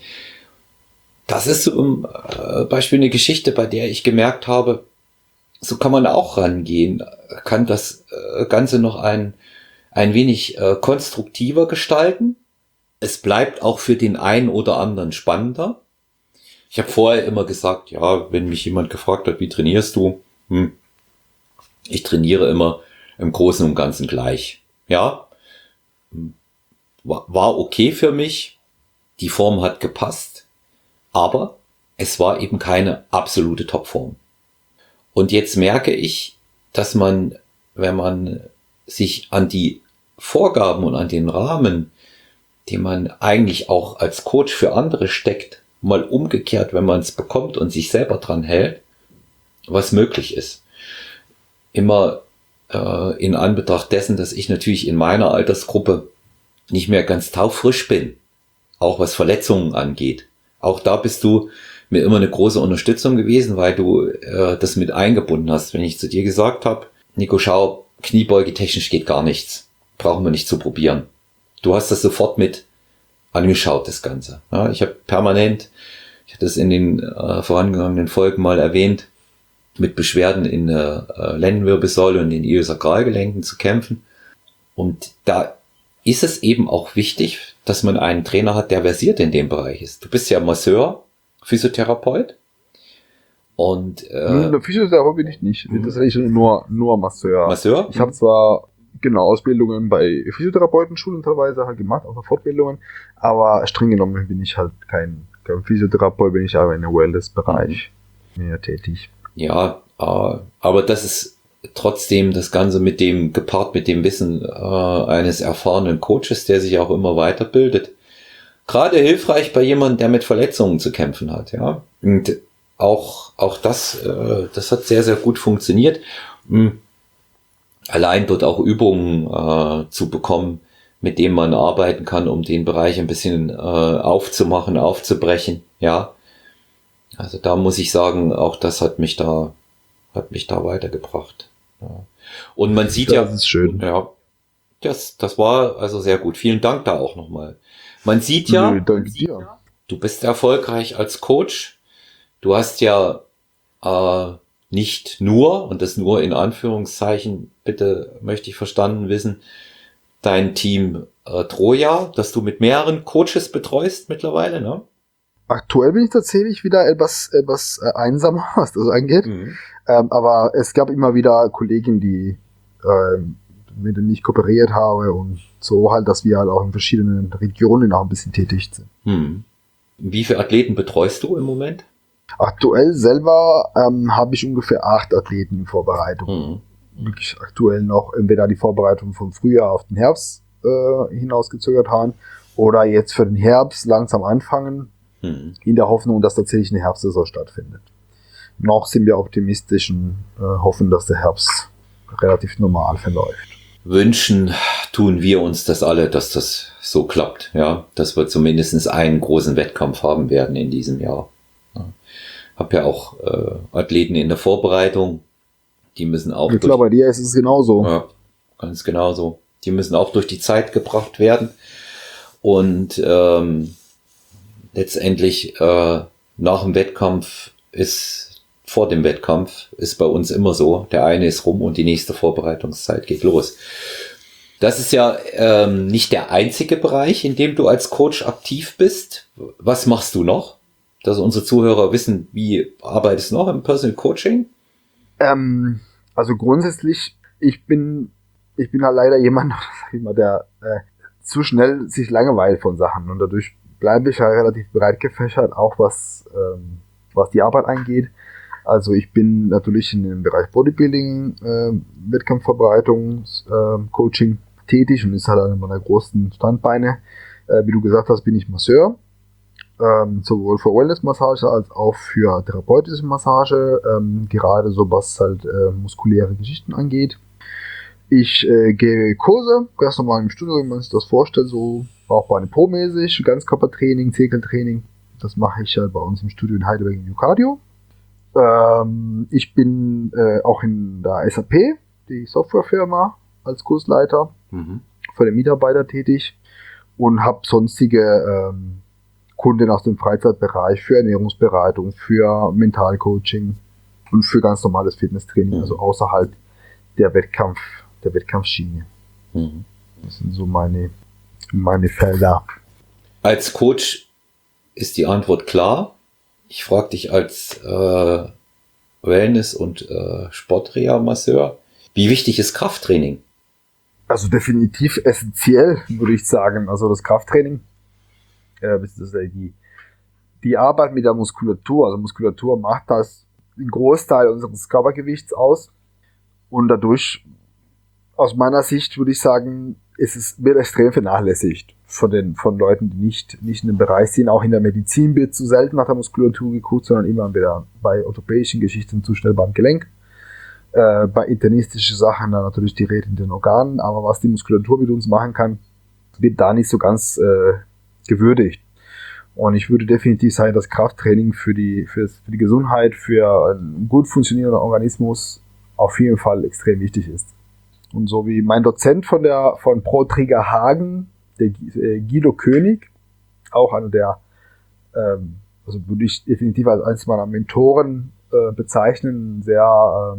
S1: das ist so ein Beispiel eine Geschichte, bei der ich gemerkt habe, so kann man auch rangehen, kann das Ganze noch ein wenig konstruktiver gestalten. Es bleibt auch für den einen oder anderen spannender. Ich habe vorher immer gesagt, ja, wenn mich jemand gefragt hat, wie trainierst du? Ich trainiere immer im Großen und Ganzen gleich. Ja, war okay für mich. Die Form hat gepasst, aber es war eben keine absolute Topform. Und jetzt merke ich, dass man, wenn man sich an die Vorgaben und an den Rahmen, den man eigentlich auch als Coach für andere steckt, mal umgekehrt, wenn man es bekommt und sich selber dran hält, was möglich ist. Immer in Anbetracht dessen, dass ich natürlich in meiner Altersgruppe nicht mehr ganz taufrisch bin, auch was Verletzungen angeht. Auch da bist du mir immer eine große Unterstützung gewesen, weil du das mit eingebunden hast. Wenn ich zu dir gesagt habe, Nico, schau, Kniebeuge technisch geht gar nichts. Brauchen wir nicht zu probieren. Du hast das sofort mit angeschaut, das Ganze. Ja, ich habe permanent, ich hatte es in den vorangegangenen Folgen mal erwähnt, mit Beschwerden in der Lendenwirbelsäule und den Iliosakralgelenken zu kämpfen. Und da ist es eben auch wichtig, dass man einen Trainer hat, der versiert in dem Bereich ist. Du bist ja Masseur, Physiotherapeut. Und
S2: der Physiotherapeut bin ich nicht. Das ist eigentlich nur Masseur.
S1: Masseur?
S2: Ich habe zwar Ausbildungen bei Physiotherapeutenschulen teilweise halt gemacht, auch Fortbildungen, aber streng genommen bin ich halt kein Physiotherapeut, bin ich aber in der Wellness-Bereich mehr tätig.
S1: Ja, aber das ist trotzdem das Ganze gepaart mit dem Wissen eines erfahrenen Coaches, der sich auch immer weiterbildet. Gerade hilfreich bei jemandem, der mit Verletzungen zu kämpfen hat, ja. Und auch das hat sehr, sehr gut funktioniert. Allein dort auch Übungen zu bekommen, mit denen man arbeiten kann, um den Bereich ein bisschen aufzumachen, aufzubrechen, ja. Also da muss ich sagen, auch das hat mich da weitergebracht. Ja. Und man sieht
S2: das ist schön.
S1: Ja, das war also sehr gut. Vielen Dank da auch nochmal. Man sieht ja,
S2: danke dir.
S1: Du bist erfolgreich als Coach. Du hast ja nicht nur, und das nur in Anführungszeichen, bitte möchte ich verstanden wissen, dein Team Troja, das du mit mehreren Coaches betreust mittlerweile, ne?
S2: Aktuell bin ich tatsächlich wieder etwas einsamer, was das angeht. Aber es gab immer wieder Kollegen, die mit denen ich kooperiert habe und so halt, dass wir halt auch in verschiedenen Regionen auch ein bisschen tätig sind.
S1: Wie viele Athleten betreust du im Moment?
S2: Aktuell selber habe ich ungefähr 8 Athleten in Vorbereitung. Wirklich aktuell noch entweder die Vorbereitung vom Frühjahr auf den Herbst hinausgezögert haben oder jetzt für den Herbst langsam anfangen, in der Hoffnung, dass tatsächlich eine Herbstsaison stattfindet. Noch sind wir optimistisch und hoffen, dass der Herbst relativ normal verläuft.
S1: Wünschen tun wir uns das alle, dass das so klappt, ja, dass wir zumindest einen großen Wettkampf haben werden in diesem Jahr. Ja. Hab ja auch Athleten in der Vorbereitung, die müssen auch.
S2: Ich glaube, bei dir ist es genauso.
S1: Ja, ganz genauso. Die müssen auch durch die Zeit gebracht werden und letztendlich nach dem Wettkampf vor dem Wettkampf ist bei uns immer so, der eine ist rum und die nächste Vorbereitungszeit geht los. Das ist ja nicht der einzige Bereich, in dem du als Coach aktiv bist. Was machst du noch? Dass unsere Zuhörer wissen, wie arbeitest du noch im Personal Coaching?
S2: Also grundsätzlich, ich bin halt leider jemand, sag ich mal, der zu schnell sich langweilt von Sachen und dadurch bleibe ich halt relativ breit gefächert, auch was die Arbeit angeht. Also ich bin natürlich in dem Bereich Bodybuilding, Wettkampfvorbereitung, Coaching tätig und ist halt einer meiner großen Standbeine. Wie du gesagt hast, bin ich Masseur, sowohl für Wellness-Massage als auch für therapeutische Massage, gerade so was halt muskuläre Geschichten angeht. Ich gehe Kurse, ganz normal im Studio, wie man sich das vorstellt, so Bauchbeine pro-mäßig, Ganzkörpertraining, Zirkeltraining. Das mache ich bei uns im Studio in Heidelberg im Cardio. Ich bin auch in der SAP, die Softwarefirma, als Kursleiter für den Mitarbeiter tätig und habe sonstige Kunden aus dem Freizeitbereich für Ernährungsberatung, für Mentalcoaching und für ganz normales Fitnesstraining, also außerhalb der Wettkampfschiene. Das sind so meine Felder.
S1: Als Coach ist die Antwort klar. Ich frage dich als Wellness- und Sportreha-Masseur, wie wichtig ist Krafttraining?
S2: Also definitiv essentiell, würde ich sagen. Also das Krafttraining, die Arbeit mit der Muskulatur. Also Muskulatur macht das einen Großteil unseres Körpergewichts aus. Und dadurch, aus meiner Sicht, würde ich sagen, wird extrem vernachlässigt von Leuten, die nicht in dem Bereich sind. Auch in der Medizin wird zu selten nach der Muskulatur geguckt, sondern immer wieder bei orthopädischen Geschichten zu schnell beim Gelenk. Bei internistischen Sachen dann natürlich die Rede in den Organen. Aber was die Muskulatur mit uns machen kann, wird da nicht so ganz gewürdigt. Und ich würde definitiv sagen, dass Krafttraining für die Gesundheit, für einen gut funktionierenden Organismus auf jeden Fall extrem wichtig ist. Und so wie mein Dozent von Pro Trigger Hagen, der Guido König, auch einer der, also würde ich definitiv als eines meiner Mentoren bezeichnen, sehr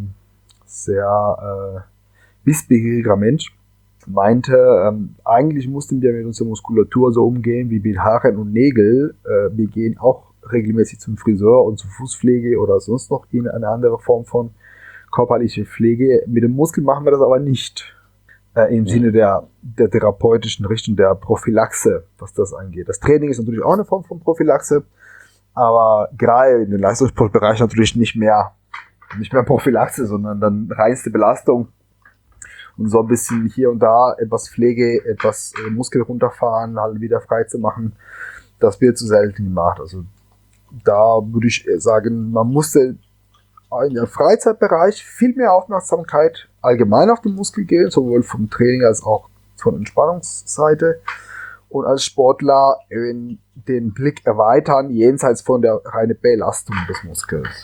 S2: wissbegieriger Mensch, meinte, eigentlich mussten wir mit unserer Muskulatur so umgehen wie mit Haaren und Nägel. Wir gehen auch regelmäßig zum Friseur und zur Fußpflege oder sonst noch in eine andere Form von körperlicher Pflege. Mit dem Muskel machen wir das aber nicht im Sinne der therapeutischen Richtung, der Prophylaxe, was das angeht. Das Training ist natürlich auch eine Form von Prophylaxe, aber gerade in den Leistungssportbereich natürlich nicht mehr Prophylaxe, sondern dann reinste Belastung. Und so ein bisschen hier und da etwas Pflege, etwas Muskel runterfahren, halt wieder frei zu machen, das wird zu selten gemacht. Also da würde ich sagen, man musste in der Freizeitbereich viel mehr Aufmerksamkeit allgemein auf den Muskel geben, sowohl vom Training als auch von Entspannungsseite. Und als Sportler den Blick erweitern, jenseits von der reinen Belastung des Muskels.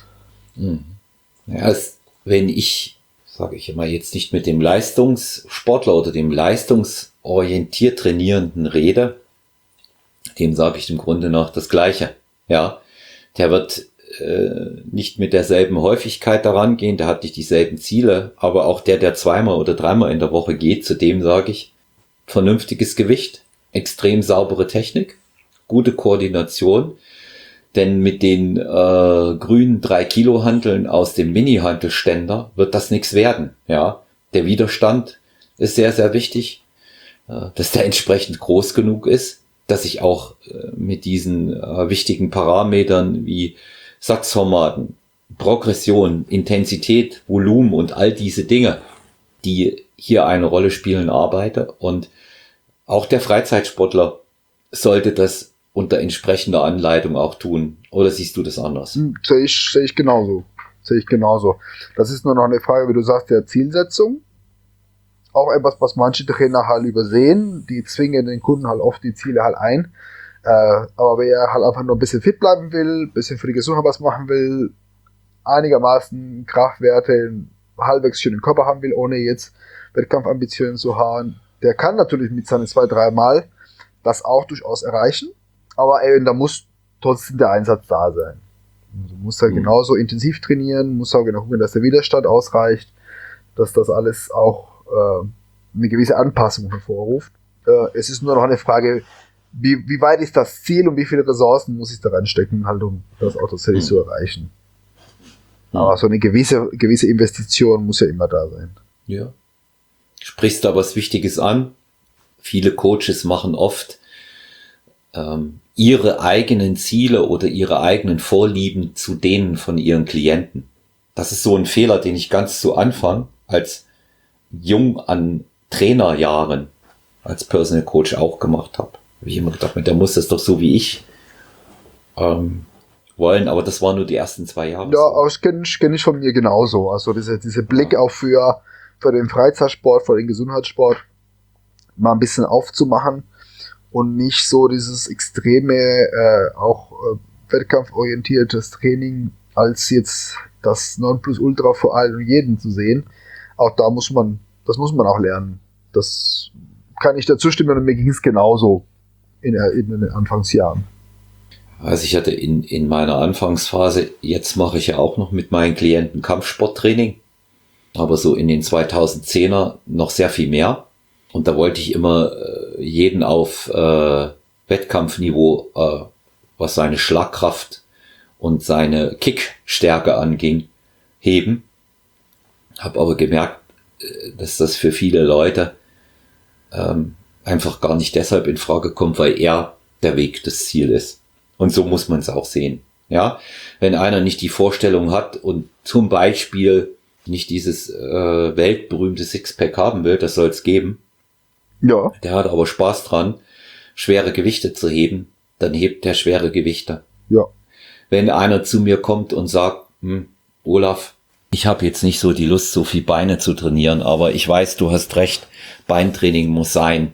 S1: Ja, wenn ich, sage ich immer, jetzt nicht mit dem Leistungssportler oder dem leistungsorientiert Trainierenden rede, dem sage ich im Grunde noch das Gleiche. Ja, der wird nicht mit derselben Häufigkeit daran gehen, der hat nicht dieselben Ziele, aber auch der zweimal oder dreimal in der Woche geht, zu dem sage ich, vernünftiges Gewicht, extrem saubere Technik, gute Koordination, denn mit den grünen 3 Kilo Hanteln aus dem Mini-Hantelständer wird das nichts werden. Ja, der Widerstand ist sehr, sehr wichtig, dass der entsprechend groß genug ist, dass ich auch mit diesen wichtigen Parametern wie Satzformaten, Progression, Intensität, Volumen und all diese Dinge, die hier eine Rolle spielen, arbeite. Und auch der Freizeitsportler sollte das unter entsprechender Anleitung auch tun. Oder siehst du das anders?
S2: Sehe ich genauso. Das ist nur noch eine Frage, wie du sagst, der Zielsetzung. Auch etwas, was manche Trainer halt übersehen. Die zwingen den Kunden halt oft die Ziele halt ein. Aber wer halt einfach nur ein bisschen fit bleiben will, ein bisschen für die Gesundheit was machen will, einigermaßen Kraftwerte, halbwegs schönen Körper haben will, ohne jetzt Wettkampfambitionen zu haben, der kann natürlich mit seinen 2-3 Mal das auch durchaus erreichen. Aber eben, da muss trotzdem der Einsatz da sein. Also muss er genauso intensiv trainieren, muss auch genau gucken, dass der Widerstand ausreicht, dass das alles auch eine gewisse Anpassung hervorruft. Es ist nur noch eine Frage, wie weit ist das Ziel und wie viele Ressourcen muss ich da reinstecken, halt, um das auch tatsächlich zu erreichen. Aber so eine gewisse Investition muss ja immer da sein.
S1: Ja. Sprichst da was Wichtiges an? Viele Coaches machen oft ihre eigenen Ziele oder ihre eigenen Vorlieben zu denen von ihren Klienten. Das ist so ein Fehler, den ich ganz zu Anfang als jung an Trainerjahren als Personal Coach auch gemacht habe. Habe ich immer gedacht, der muss das doch so wie ich wollen, aber das waren nur die ersten 2 Jahre.
S2: Ja, aber das kenn ich von mir genauso. Also diese Blick auch für den Freizeitsport, für den Gesundheitssport mal ein bisschen aufzumachen und nicht so dieses extreme, wettkampforientiertes Training als jetzt das Nonplusultra für allen und jeden zu sehen. Auch das muss man auch lernen. Das kann ich dazu stimmen und mir ging es genauso in den Anfangsjahren.
S1: Also ich hatte in meiner Anfangsphase, jetzt mache ich ja auch noch mit meinen Klienten Kampfsporttraining, aber so in den 2010er noch sehr viel mehr. Und da wollte ich immer jeden auf Wettkampfniveau, was seine Schlagkraft und seine Kickstärke anging, heben. Habe aber gemerkt, dass das für viele Leute einfach gar nicht deshalb in Frage kommt, weil er der Weg das Ziel ist. Und so muss man es auch sehen. Ja, wenn einer nicht die Vorstellung hat und zum Beispiel nicht dieses weltberühmte Sixpack haben will, das soll es geben.
S2: Ja.
S1: Der hat aber Spaß dran, schwere Gewichte zu heben, dann hebt er schwere Gewichte.
S2: Ja.
S1: Wenn einer zu mir kommt und sagt, Olaf, ich habe jetzt nicht so die Lust, so viel Beine zu trainieren, aber ich weiß, du hast recht, Beintraining muss sein.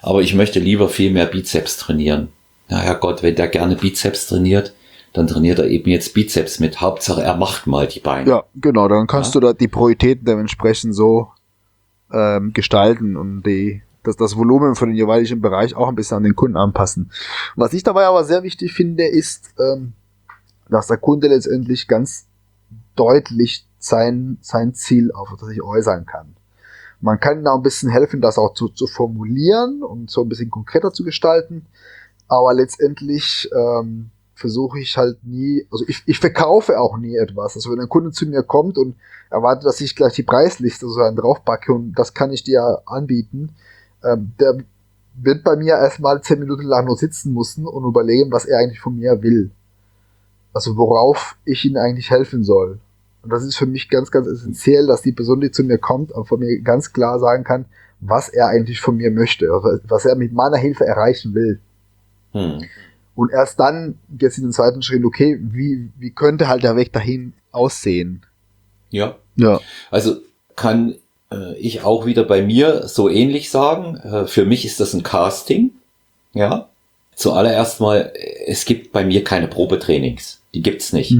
S1: aber ich möchte lieber viel mehr Bizeps trainieren. Naja Gott, wenn der gerne Bizeps trainiert, dann trainiert er eben jetzt Bizeps mit. Hauptsache, er macht mal die Beine.
S2: Ja, genau, dann kannst du da die Prioritäten dementsprechend so gestalten und das Volumen von dem jeweiligen Bereich auch ein bisschen an den Kunden anpassen. Was ich dabei aber sehr wichtig finde, ist, dass der Kunde letztendlich ganz deutlich sein Ziel auf das sich äußern kann. Man kann ihm auch ein bisschen helfen, das auch zu formulieren und so ein bisschen konkreter zu gestalten, aber letztendlich versuche ich halt nie, also ich verkaufe auch nie etwas. Also wenn ein Kunde zu mir kommt und erwartet, dass ich gleich die Preisliste so draufpacke und das kann ich dir anbieten, der wird bei mir erstmal 10 Minuten lang nur sitzen müssen und überlegen, was er eigentlich von mir will. Also worauf ich ihm eigentlich helfen soll. Und das ist für mich ganz, ganz essentiell, dass die Person, die zu mir kommt, von mir ganz klar sagen kann, was er eigentlich von mir möchte, was er mit meiner Hilfe erreichen will. Und erst dann geht es in den zweiten Schritt, okay, wie könnte halt der Weg dahin aussehen?
S1: Ja. Also kann ich auch wieder bei mir so ähnlich sagen. Für mich ist das ein Casting. Ja. Zuallererst mal, es gibt bei mir keine Probetrainings. Die gibt's nicht.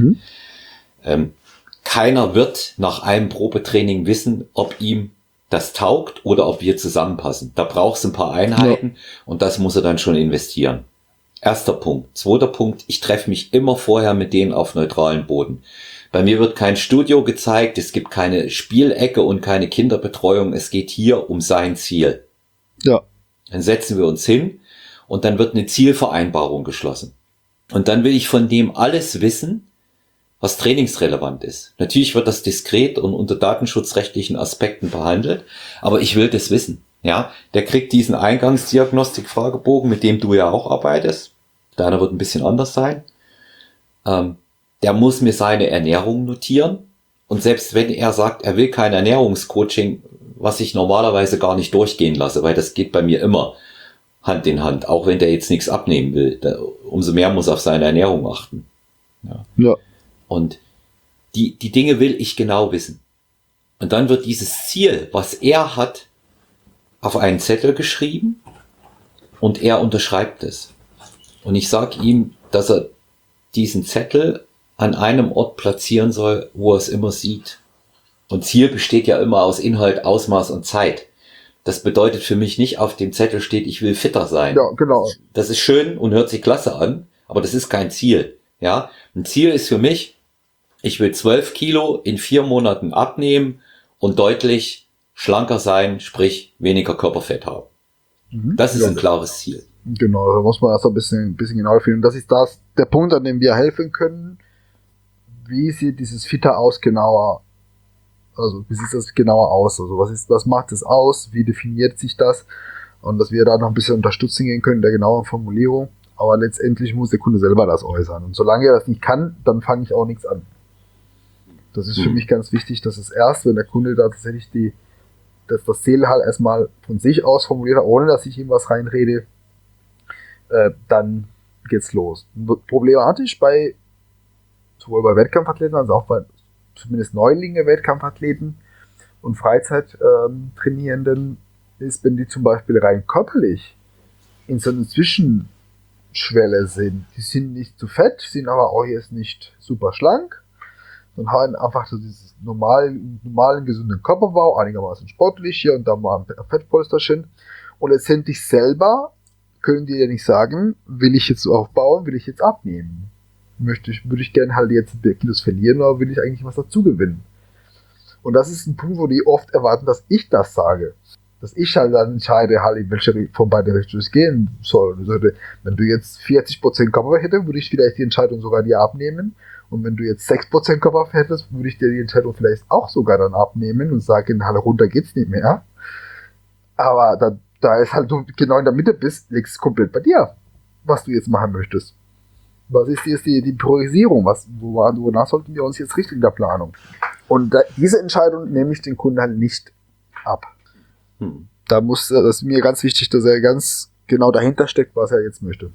S1: Keiner wird nach einem Probetraining wissen, ob ihm das taugt oder ob wir zusammenpassen. Da brauchst du ein paar Einheiten und das muss er dann schon investieren. Erster Punkt. Zweiter Punkt, ich treffe mich immer vorher mit denen auf neutralen Boden. Bei mir wird kein Studio gezeigt, es gibt keine Spielecke und keine Kinderbetreuung, es geht hier um sein Ziel.
S2: Ja.
S1: Dann setzen wir uns hin und dann wird eine Zielvereinbarung geschlossen. Und dann will ich von dem alles wissen, was trainingsrelevant ist. Natürlich wird das diskret und unter datenschutzrechtlichen Aspekten behandelt, aber ich will das wissen. Ja, der kriegt diesen Eingangsdiagnostik-Fragebogen, mit dem du ja auch arbeitest. Deiner wird ein bisschen anders sein. Der muss mir seine Ernährung notieren. Und selbst wenn er sagt, er will kein Ernährungscoaching, was ich normalerweise gar nicht durchgehen lasse, weil das geht bei mir immer Hand in Hand, auch wenn der jetzt nichts abnehmen will, umso mehr muss er auf seine Ernährung achten. Ja. Und die Dinge will ich genau wissen. Und dann wird dieses Ziel, was er hat, auf einen Zettel geschrieben und er unterschreibt es. Und ich sage ihm, dass er diesen Zettel an einem Ort platzieren soll, wo er es immer sieht. Und Ziel besteht ja immer aus Inhalt, Ausmaß und Zeit. Das bedeutet für mich nicht, auf dem Zettel steht, ich will fitter sein.
S2: Ja, genau.
S1: Das ist schön und hört sich klasse an, aber das ist kein Ziel. Ja, ein Ziel ist für mich, ich will 12 Kilo in 4 Monaten abnehmen und deutlich schlanker sein, sprich weniger Körperfett haben. Das ist ein klares Ziel.
S2: Genau, da muss man erst ein bisschen genauer finden. Das ist der Punkt, an dem wir helfen können. Wie sieht dieses Fitter aus genauer? Also, wie sieht das genauer aus? Also, was macht es aus? Wie definiert sich das? Und dass wir da noch ein bisschen unterstützen gehen können, der genauen Formulierung. Aber letztendlich muss der Kunde selber das äußern. Und solange er das nicht kann, dann fange ich auch nichts an. Das ist für mich ganz wichtig, dass es erst, wenn der Kunde da tatsächlich das Ziel halt erstmal von sich aus formuliert hat, ohne dass ich ihm was reinrede, dann geht's los. Problematisch sowohl bei Wettkampfathleten als auch bei zumindest Neulinge Wettkampfathleten und Freizeittrainierenden ist, wenn die zum Beispiel rein körperlich in so einer Zwischenschwelle sind. Die sind nicht zu fett, sind aber auch jetzt nicht super schlank, und haben einfach so dieses normalen, gesunden Körperbau, einigermaßen sportlich, hier und da mal ein Fettpolsterchen. Und letztendlich selber können die ja nicht sagen, will ich jetzt aufbauen, will ich jetzt abnehmen. Würde ich gerne halt jetzt Kilos verlieren oder will ich eigentlich was dazu gewinnen? Und das ist ein Punkt, wo die oft erwarten, dass ich das sage. Dass ich halt dann entscheide, halt in welche von beiden Richtungen es gehen soll. Also, wenn du jetzt 40% Körperfett hättest, würde ich vielleicht die Entscheidung sogar dir abnehmen. Und wenn du jetzt 6% Körperfett hättest, würde ich dir die Entscheidung vielleicht auch sogar dann abnehmen und sagen, halt runter geht's nicht mehr. Aber da es halt du genau in der Mitte bist, liegt es komplett bei dir, was du jetzt machen möchtest. Was ist jetzt die Priorisierung? Wonach sollten wir uns jetzt richten in der Planung? Und diese Entscheidung nehme ich den Kunden halt nicht ab. Das ist mir ganz wichtig, dass er ganz genau dahinter steckt, was er jetzt möchte.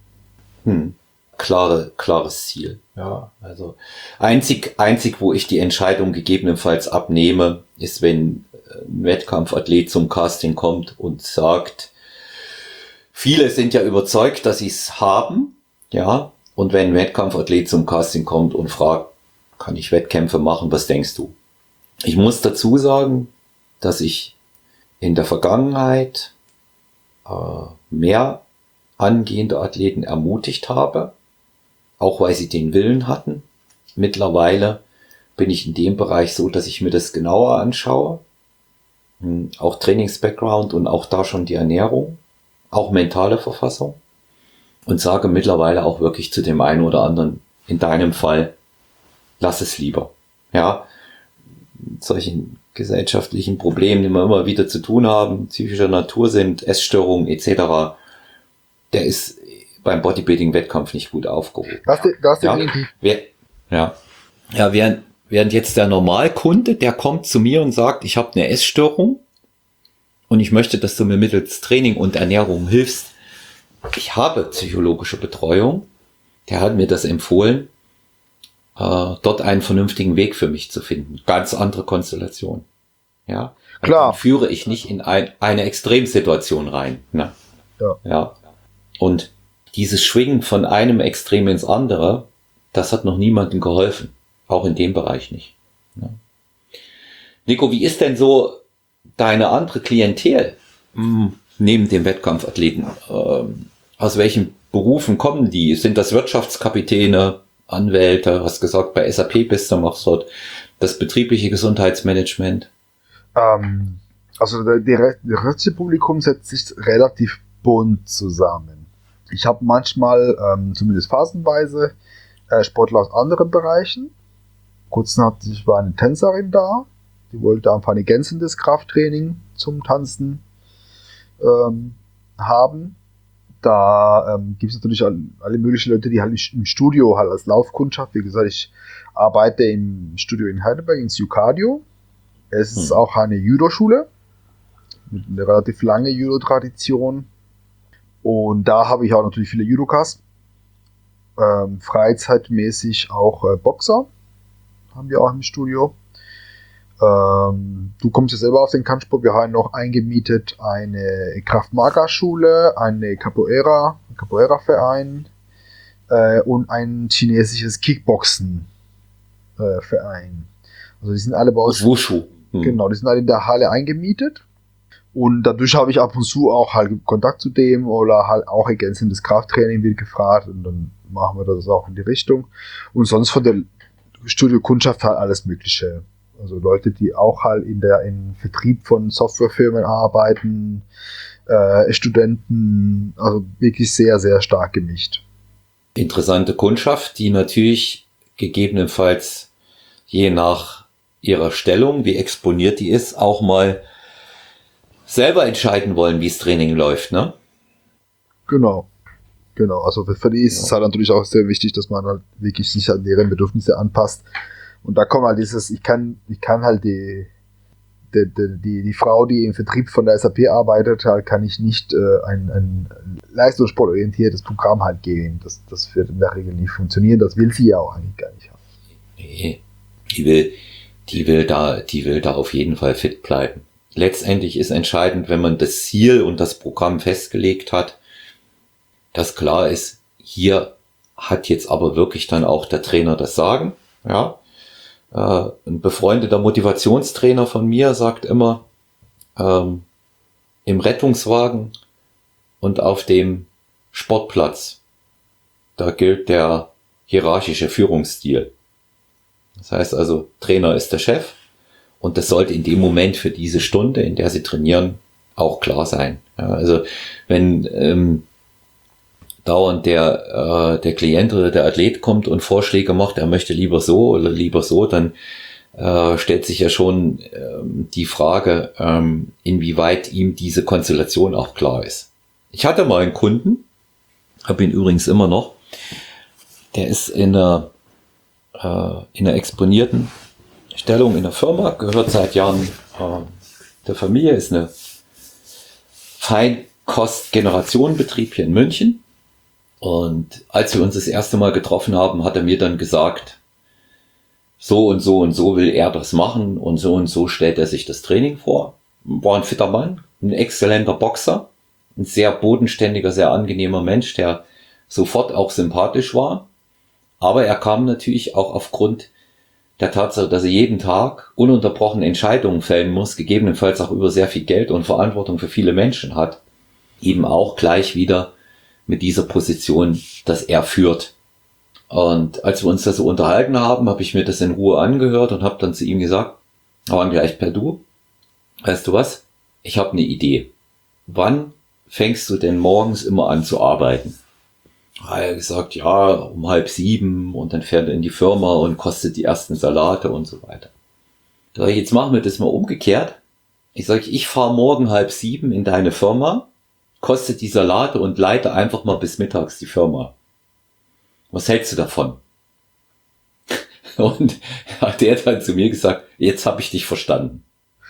S1: Klares Ziel. Ja, also einzig, wo ich die Entscheidung gegebenenfalls abnehme, ist, wenn ein Wettkampfathlet zum Casting kommt und sagt, Viele sind ja überzeugt, dass sie es haben, ja. Und wenn ein Wettkampfathlet zum Casting kommt und fragt, kann ich Wettkämpfe machen, was denkst du? Ich muss dazu sagen, dass ich in der Vergangenheit mehr angehende Athleten ermutigt habe, auch weil sie den Willen hatten. Mittlerweile bin ich in dem Bereich so, dass ich mir das genauer anschaue. Auch Trainings-Background und auch da schon die Ernährung, auch mentale Verfassung. Und sage mittlerweile auch wirklich zu dem einen oder anderen, in deinem Fall, lass es lieber. Ja, mit solchen gesellschaftlichen Problemen, die wir immer wieder zu tun haben, psychischer Natur sind, Essstörungen etc., der ist beim Bodybuilding-Wettkampf nicht gut aufgehoben. Während jetzt der Normalkunde, der kommt zu mir und sagt, ich habe eine Essstörung und ich möchte, dass du mir mittels Training und Ernährung hilfst. Ich habe psychologische Betreuung. Der hat mir das empfohlen, dort einen vernünftigen Weg für mich zu finden. Ganz andere Konstellation. Ja, klar. Dann führe ich nicht in eine Extremsituation rein. Ne? Ja. Und dieses Schwingen von einem Extrem ins andere, das hat noch niemandem geholfen. Auch in dem Bereich nicht. Ja. Nico, wie ist denn so deine andere Klientel neben dem Wettkampfathleten? Aus welchen Berufen kommen die? Sind das Wirtschaftskapitäne, Anwälte? Hast gesagt, bei SAP bist du, machst dort das betriebliche Gesundheitsmanagement.
S2: Also das restliche Publikum setzt sich relativ bunt zusammen. Ich habe manchmal, zumindest phasenweise, Sportler aus anderen Bereichen. Kurzem war eine Tänzerin da, die wollte einfach ein ergänzendes Krafttraining zum Tanzen haben. Da gibt es natürlich alle möglichen Leute, die halt im Studio halt als Laufkundschaft, wie gesagt, ich arbeite im Studio in Heidelberg, ins Jucardio. Es ist auch eine Judo-Schule mit einer relativ langen Judo-Tradition. Und da habe ich auch natürlich viele Judokas. Freizeitmäßig auch Boxer haben wir auch im Studio. Du kommst ja selber auf den Kampfsport. Wir haben noch eingemietet eine Krav-Maga-Schule, eine Capoeira-Verein und ein chinesisches Kickboxen-Verein. Also die sind alle bei uns.
S1: Wushu.
S2: Genau, die sind alle in der Halle eingemietet. Und dadurch habe ich ab und zu auch halt Kontakt zu dem oder halt auch ergänzendes Krafttraining wird gefragt und dann machen wir das auch in die Richtung. Und sonst von der Studiokundschaft halt alles Mögliche. Also Leute, die auch halt im Vertrieb von Softwarefirmen arbeiten, Studenten, also wirklich sehr, sehr stark gemischt.
S1: Interessante Kundschaft, die natürlich gegebenenfalls je nach ihrer Stellung, wie exponiert die ist, auch mal selber entscheiden wollen, wie das Training läuft, ne?
S2: Genau. Also für die ist es halt natürlich auch sehr wichtig, dass man halt wirklich sich an deren Bedürfnisse anpasst. Und da kommt halt dieses, ich kann halt die Frau, die im Vertrieb von der SAP arbeitet, halt kann ich nicht ein leistungssportorientiertes Programm halt geben. Das wird in der Regel nicht funktionieren. Das will sie ja auch eigentlich gar nicht haben.
S1: Nee, die will da auf jeden Fall fit bleiben. Letztendlich ist entscheidend, wenn man das Ziel und das Programm festgelegt hat, dass klar ist, hier hat jetzt aber wirklich dann auch der Trainer das Sagen. Ja, ein befreundeter Motivationstrainer von mir sagt immer, im Rettungswagen und auf dem Sportplatz, da gilt der hierarchische Führungsstil. Das heißt also, Trainer ist der Chef. Und das sollte in dem Moment für diese Stunde, in der sie trainieren, auch klar sein. Ja, also wenn dauernd der Klient oder der Athlet kommt und Vorschläge macht, er möchte lieber so oder lieber so, dann stellt sich ja schon die Frage, inwieweit ihm diese Konstellation auch klar ist. Ich hatte mal einen Kunden, habe ihn übrigens immer noch, der ist in einer exponierten Stellung in der Firma, gehört seit Jahren der Familie, ist eine Feinkost-Generationenbetrieb hier in München. Und als wir uns das erste Mal getroffen haben, hat er mir dann gesagt, so und so und so will er das machen und so stellt er sich das Training vor. War ein fitter Mann, ein exzellenter Boxer, ein sehr bodenständiger, sehr angenehmer Mensch, der sofort auch sympathisch war. Aber er kam natürlich auch aufgrund der Tatsache, dass er jeden Tag ununterbrochen Entscheidungen fällen muss, gegebenenfalls auch über sehr viel Geld und Verantwortung für viele Menschen hat, eben auch gleich wieder mit dieser Position, dass er führt. Und als wir uns da so unterhalten haben, habe ich mir das in Ruhe angehört und habe dann zu ihm gesagt, wir waren gleich per Du, weißt du was, ich habe eine Idee. Wann fängst du denn morgens immer an zu arbeiten? Er hat gesagt, ja, um 6:30 und dann fährt er in die Firma und kostet die ersten Salate und so weiter. Da jetzt machen wir das mal umgekehrt. Ich sage, ich fahre morgen 6:30 in deine Firma, koste die Salate und leite einfach mal bis mittags die Firma. Was hältst du davon? Und hat er dann zu mir gesagt, jetzt habe ich dich verstanden.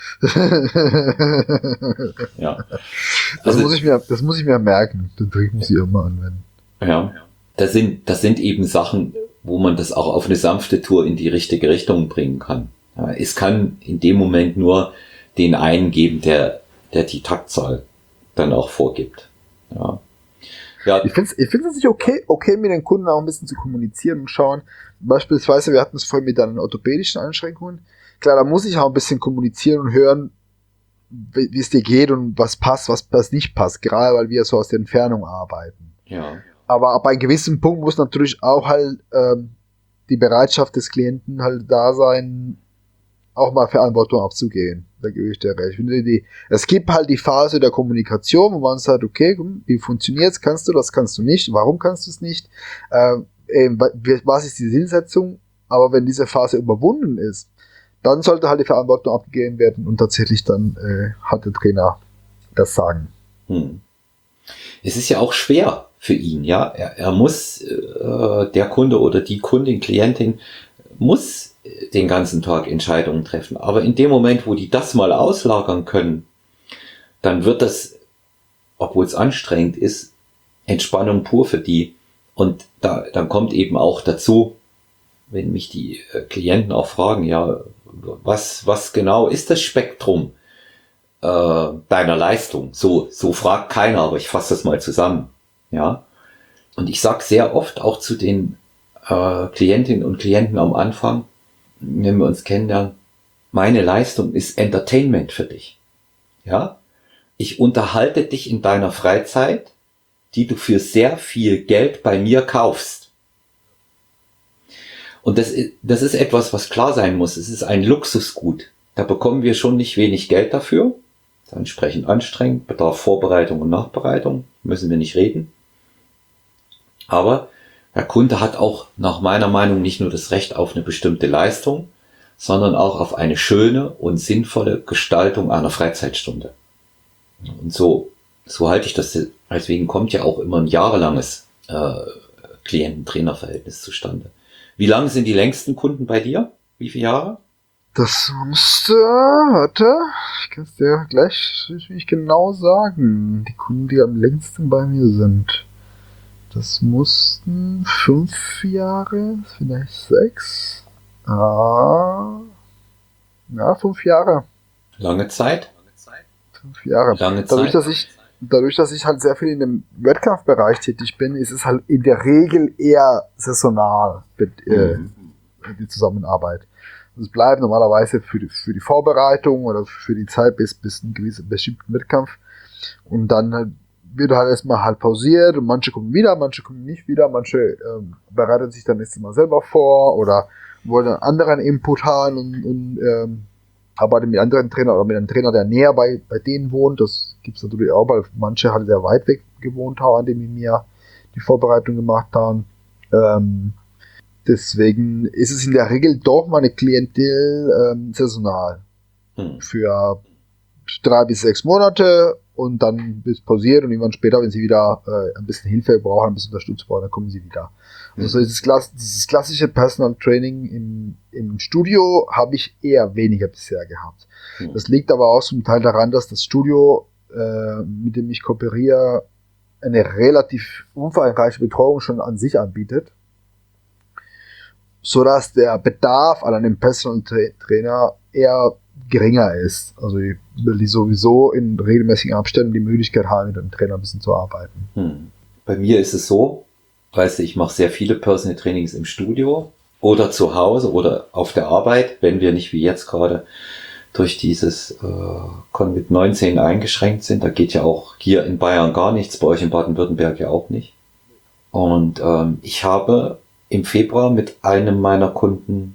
S1: Ja.
S2: Das muss ich mir merken. Den Trick muss ich immer anwenden.
S1: Ja. Das sind eben Sachen, wo man das auch auf eine sanfte Tour in die richtige Richtung bringen kann. Ja, es kann in dem Moment nur den einen geben, der die Taktzahl dann auch vorgibt. Ja. Ja.
S2: Ich finde es nicht okay, mit den Kunden auch ein bisschen zu kommunizieren und schauen. Beispielsweise, wir hatten es vorhin mit deinen orthopädischen Einschränkungen. Klar, da muss ich auch ein bisschen kommunizieren und hören, wie es dir geht und was passt, was nicht passt. Gerade weil wir so aus der Entfernung arbeiten.
S1: Ja.
S2: Aber ab einem gewissen Punkt muss natürlich auch halt die Bereitschaft des Klienten halt da sein, auch mal Verantwortung abzugehen. Da gebe ich dir recht. Es gibt halt die Phase der Kommunikation, wo man sagt, okay, wie funktioniert's? Kannst du das, kannst du nicht? Warum kannst du es nicht? Was ist die Zielsetzung? Aber wenn diese Phase überwunden ist, dann sollte halt die Verantwortung abgegeben werden und tatsächlich dann hat der Trainer das Sagen.
S1: Es ist ja auch schwer für ihn, ja. Er muss, der Kunde oder die Kundin, Klientin, muss den ganzen Tag Entscheidungen treffen. Aber in dem Moment, wo die das mal auslagern können, dann wird das, obwohl es anstrengend ist, Entspannung pur für die. Und dann kommt eben auch dazu, wenn mich die Klienten auch fragen, ja, was genau ist das Spektrum deiner Leistung? So fragt keiner, aber ich fasse das mal zusammen. Ja. Und ich sage sehr oft auch zu den Klientinnen und Klienten am Anfang, wenn wir uns kennenlernen, meine Leistung ist Entertainment für dich. Ja? Ich unterhalte dich in deiner Freizeit, die du für sehr viel Geld bei mir kaufst. Und das ist etwas, was klar sein muss. Es ist ein Luxusgut. Da bekommen wir schon nicht wenig Geld dafür. Das ist entsprechend anstrengend, bedarf Vorbereitung und Nachbereitung. Müssen wir nicht reden. Aber der Kunde hat auch nach meiner Meinung nicht nur das Recht auf eine bestimmte Leistung, sondern auch auf eine schöne und sinnvolle Gestaltung einer Freizeitstunde. Und so halte ich das. Deswegen kommt ja auch immer ein jahrelanges Klienten-Trainer-Verhältnis zustande. Wie lang sind die längsten Kunden bei dir? Wie viele Jahre?
S2: Das musste, warte, ich kann es dir gleich nicht genau sagen. Die Kunden, die am längsten bei mir sind. Das mussten 5 Jahre, vielleicht 6. Ja, 5 Jahre.
S1: Lange Zeit?
S2: 5 Jahre.
S1: Lange Zeit.
S2: Dadurch, dass ich halt sehr viel in dem Wettkampfbereich tätig bin, ist es halt in der Regel eher saisonal die Zusammenarbeit. Es bleibt normalerweise für die Vorbereitung oder für die Zeit bis ein gewisser bestimmten Wettkampf. Und dann halt wird halt erstmal halt pausiert und manche kommen wieder, manche kommen nicht wieder, manche bereiten sich dann nächstes Mal selber vor oder wollen einen anderen Input haben und arbeiten mit anderen Trainern oder mit einem Trainer, der näher bei denen wohnt. Das gibt es natürlich auch, weil manche halt sehr weit weg gewohnt haben, an dem mit mir die Vorbereitung gemacht haben. Deswegen ist es in der Regel doch meine Klientel saisonal. Für 3 bis 6 Monate und dann bis pausiert und irgendwann später, wenn sie wieder ein bisschen Hilfe brauchen, ein bisschen Unterstützung brauchen, dann kommen sie wieder. Also dieses klassische Personal Training im Studio habe ich eher weniger bisher gehabt. Das liegt aber auch zum Teil daran, dass das Studio, mit dem ich kooperiere, eine relativ umfangreiche Betreuung schon an sich anbietet, sodass der Bedarf an einem Personal Trainer eher geringer ist. Also weil die sowieso in regelmäßigen Abständen die Möglichkeit haben, mit dem Trainer ein bisschen zu arbeiten.
S1: Bei mir ist es so, weißt du, ich mache sehr viele Personal Trainings im Studio oder zu Hause oder auf der Arbeit, wenn wir nicht wie jetzt gerade durch dieses Covid-19 eingeschränkt sind. Da geht ja auch hier in Bayern gar nichts, bei euch in Baden-Württemberg ja auch nicht. Und ich habe im Februar mit einem meiner Kunden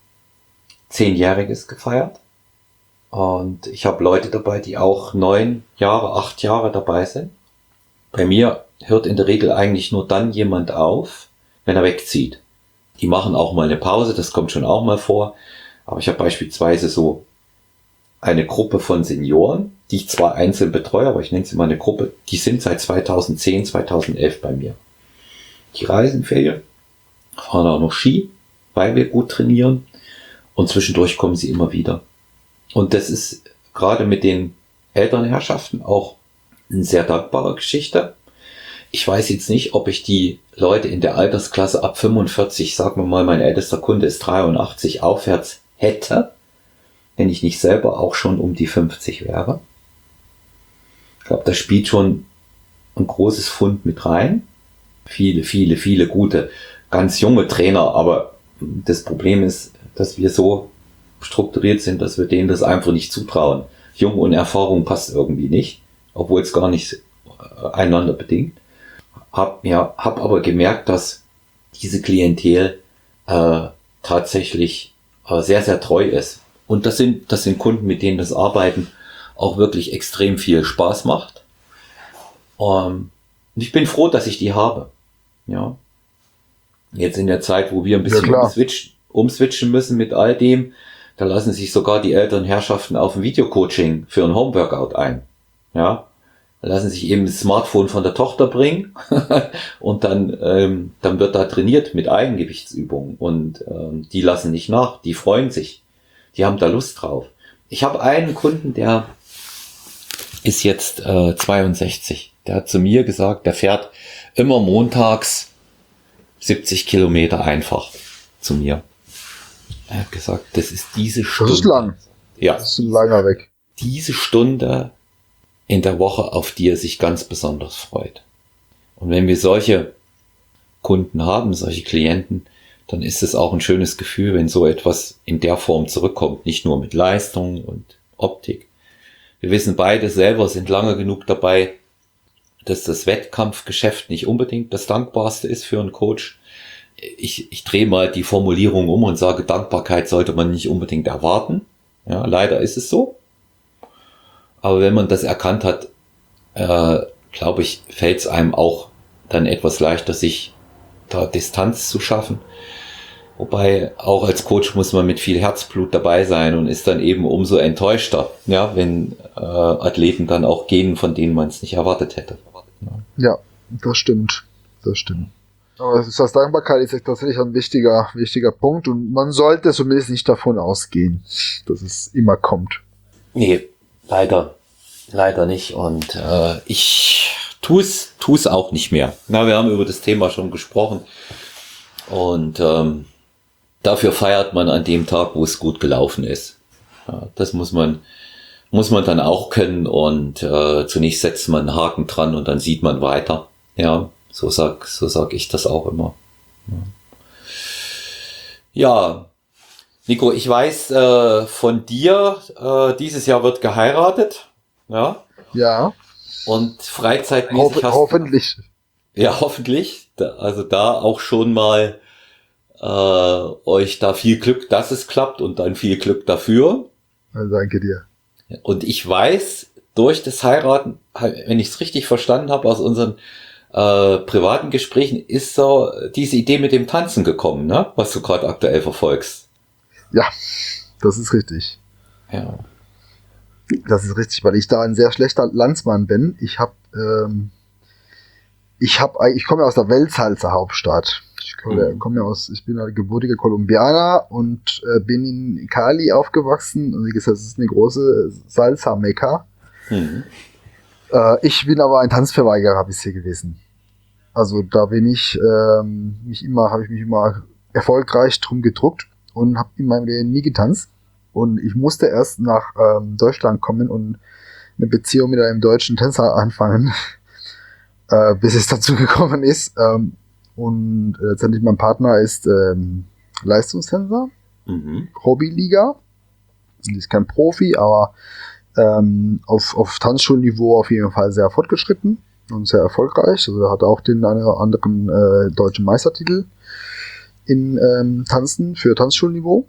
S1: 10-Jähriges gefeiert. Und ich habe Leute dabei, die auch 9 Jahre, 8 Jahre dabei sind. Bei mir hört in der Regel eigentlich nur dann jemand auf, wenn er wegzieht. Die machen auch mal eine Pause, das kommt schon auch mal vor. Aber ich habe beispielsweise so eine Gruppe von Senioren, die ich zwar einzeln betreue, aber ich nenne sie mal eine Gruppe, die sind seit 2010, 2011 bei mir. Die reisen viel, fahren auch noch Ski, weil wir gut trainieren und zwischendurch kommen sie immer wieder. Und das ist gerade mit den Elternherrschaften auch eine sehr dankbare Geschichte. Ich weiß jetzt nicht, ob ich die Leute in der Altersklasse ab 45, sagen wir mal, mein ältester Kunde ist 83 aufwärts hätte, wenn ich nicht selber auch schon um die 50 wäre. Ich glaube, da spielt schon ein großes Fund mit rein. Viele gute, ganz junge Trainer, aber das Problem ist, dass wir so strukturiert sind, dass wir denen das einfach nicht zutrauen. Jung und Erfahrung passt irgendwie nicht, obwohl es gar nicht einander bedingt. Hab aber gemerkt, dass diese Klientel tatsächlich sehr, sehr treu ist. Und das sind Kunden, mit denen das Arbeiten auch wirklich extrem viel Spaß macht. Und ich bin froh, dass ich die habe. Ja. Jetzt in der Zeit, wo wir ein bisschen umswitchen müssen mit all dem, da lassen sich sogar die Elternherrschaften auf ein Videocoaching für ein Homeworkout ein. Ja. Da lassen sich eben das Smartphone von der Tochter bringen und dann wird da trainiert mit Eigengewichtsübungen und die lassen nicht nach, die freuen sich. Die haben da Lust drauf. Ich habe einen Kunden, der ist jetzt 62. Der hat zu mir gesagt, der fährt immer montags 70 Kilometer einfach zu mir. Er hat gesagt, das ist diese Stunde.
S2: Das ist lang.
S1: Ja.
S2: Das ist ein langer Weg.
S1: Diese Stunde in der Woche, auf die er sich ganz besonders freut. Und wenn wir solche Kunden haben, solche Klienten, dann ist es auch ein schönes Gefühl, wenn so etwas in der Form zurückkommt. Nicht nur mit Leistung und Optik. Wir wissen beide selber, sind lange genug dabei, dass das Wettkampfgeschäft nicht unbedingt das Dankbarste ist für einen Coach. Ich drehe mal die Formulierung um und sage, Dankbarkeit sollte man nicht unbedingt erwarten. Ja, leider ist es so. Aber wenn man das erkannt hat, glaube ich, fällt es einem auch dann etwas leichter, sich da Distanz zu schaffen. Wobei auch als Coach muss man mit viel Herzblut dabei sein und ist dann eben umso enttäuschter, ja, wenn Athleten dann auch gehen, von denen man es nicht erwartet hätte.
S2: Ja, das stimmt. Das stimmt. Aber das Dankbarkeit ist tatsächlich ein wichtiger Punkt und man sollte zumindest nicht davon ausgehen, dass es immer kommt.
S1: Nee, leider nicht. Und ich tu's auch nicht mehr. Na, wir haben über das Thema schon gesprochen. Und dafür feiert man an dem Tag, wo es gut gelaufen ist. Ja, das muss man dann auch können. Und zunächst setzt man einen Haken dran und dann sieht man weiter. Ja, so sag ich das auch immer. Ja. Nico, ich weiß von dir, dieses Jahr wird geheiratet. Ja.
S2: Ja.
S1: Und freizeitmäßig
S2: hoffentlich.
S1: Ja, hoffentlich. Also da auch schon mal euch da viel Glück, dass es klappt und dann viel Glück dafür.
S2: Also danke dir.
S1: Und ich weiß, durch das Heiraten, wenn ich es richtig verstanden habe, aus unseren privaten Gesprächen, ist so diese Idee mit dem Tanzen gekommen, ne? Was du gerade aktuell verfolgst.
S2: Ja, das ist richtig.
S1: Ja.
S2: Das ist richtig, weil ich da ein sehr schlechter Landsmann bin. Ich komme ja aus der Weltsalzer Hauptstadt. Ich bin ein gebürtiger Kolumbianer und bin in Cali aufgewachsen. Und wie gesagt, es ist eine große Salsa-Mekka. Mhm. Ich bin aber ein Tanzverweigerer bisher gewesen. Also da bin ich habe ich mich immer erfolgreich drum gedruckt und habe in meinem Leben nie getanzt. Und ich musste erst nach Deutschland kommen und eine Beziehung mit einem deutschen Tänzer anfangen, bis es dazu gekommen ist. Und letztendlich mein Partner ist Leistungstänzer, Hobbyliga. Ist kein Profi, aber auf Tanzschulniveau auf jeden Fall sehr fortgeschritten und sehr erfolgreich. Also er hat auch den einen oder anderen deutschen Meistertitel in Tanzen für Tanzschulniveau.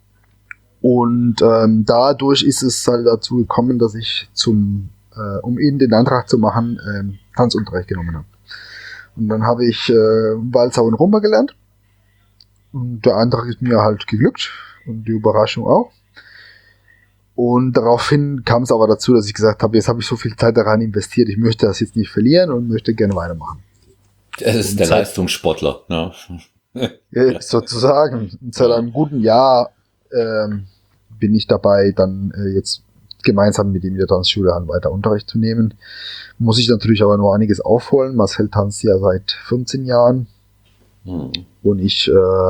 S2: Und dadurch ist es halt dazu gekommen, dass ich um ihn den Antrag zu machen, Tanzunterricht genommen habe. Und dann habe ich Walzer und Rumba gelernt. Und der Antrag ist mir halt geglückt und die Überraschung auch. Und daraufhin kam es aber dazu, dass ich gesagt habe, jetzt habe ich so viel Zeit daran investiert, ich möchte das jetzt nicht verlieren und möchte gerne weitermachen.
S1: Das ist der Leistungssportler, ne?
S2: Ja, sozusagen. Und seit einem guten Jahr bin ich dabei, dann jetzt gemeinsam mit ihm in der Tanzschule an weiter Unterricht zu nehmen. Muss ich natürlich aber noch einiges aufholen. Marcel tanzt ja seit 15 Jahren. Und ich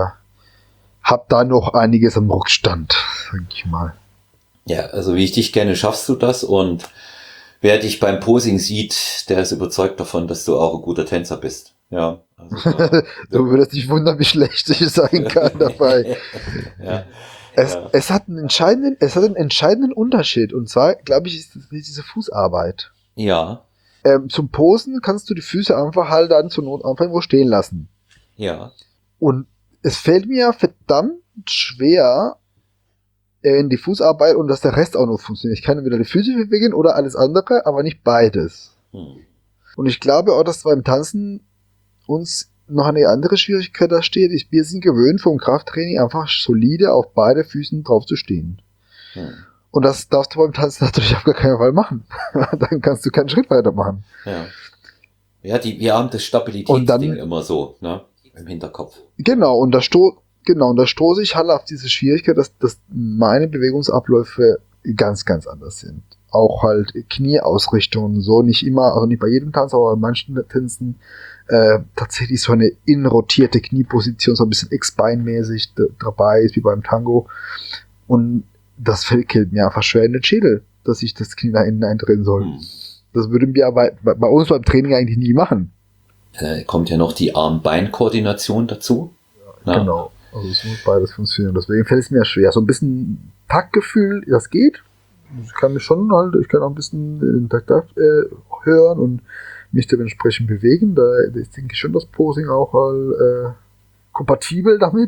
S2: habe da noch einiges am Rückstand, sag ich mal.
S1: Ja, also wie ich dich kenne, schaffst du das, und wer dich beim Posing sieht, der ist überzeugt davon, dass du auch ein guter Tänzer bist. Ja. Also,
S2: du würdest dich wundern, wie schlecht ich sein kann dabei.
S1: Ja.
S2: Es hat einen entscheidenden Unterschied, und zwar, glaube ich, ist das diese Fußarbeit.
S1: Ja.
S2: Zum Posen kannst du die Füße einfach halt dann zur Not einfach irgendwo stehen lassen.
S1: Ja.
S2: Und es fällt mir verdammt schwer, in die Fußarbeit und dass der Rest auch noch funktioniert. Ich kann entweder die Füße bewegen oder alles andere, aber nicht beides. Und ich glaube auch, dass beim Tanzen uns noch eine andere Schwierigkeit da steht. Wir sind gewöhnt vom Krafttraining einfach solide auf beide Füßen drauf zu stehen. Und das darfst du beim Tanzen natürlich auf gar keinen Fall machen. Dann kannst du keinen Schritt weiter machen.
S1: Ja. Ja, wir haben das Stabilitätsding immer so, ne, im Hinterkopf.
S2: Genau, und da stoße ich halt auf diese Schwierigkeit, dass meine Bewegungsabläufe ganz, ganz anders sind. Auch halt Knieausrichtungen, so nicht immer, also nicht bei jedem Tanz, aber bei manchen Tänzen tatsächlich so eine innenrotierte Knieposition, so ein bisschen X-Bein-mäßig dabei ist, wie beim Tango. Und das killt mir einfach schwer in den Schädel, dass ich das Knie nach innen eindrehen soll. Das würden wir aber bei uns beim Training eigentlich nie machen.
S1: Kommt ja noch die Arm-Bein-Koordination dazu.
S2: Ja, genau. Also es muss beides funktionieren. Deswegen fällt es mir schwer. So ein bisschen Taktgefühl, das geht. Ich kann auch ein bisschen den Takt hören und mich dementsprechend bewegen. Da ist, denke ich, schon das Posing auch kompatibel damit.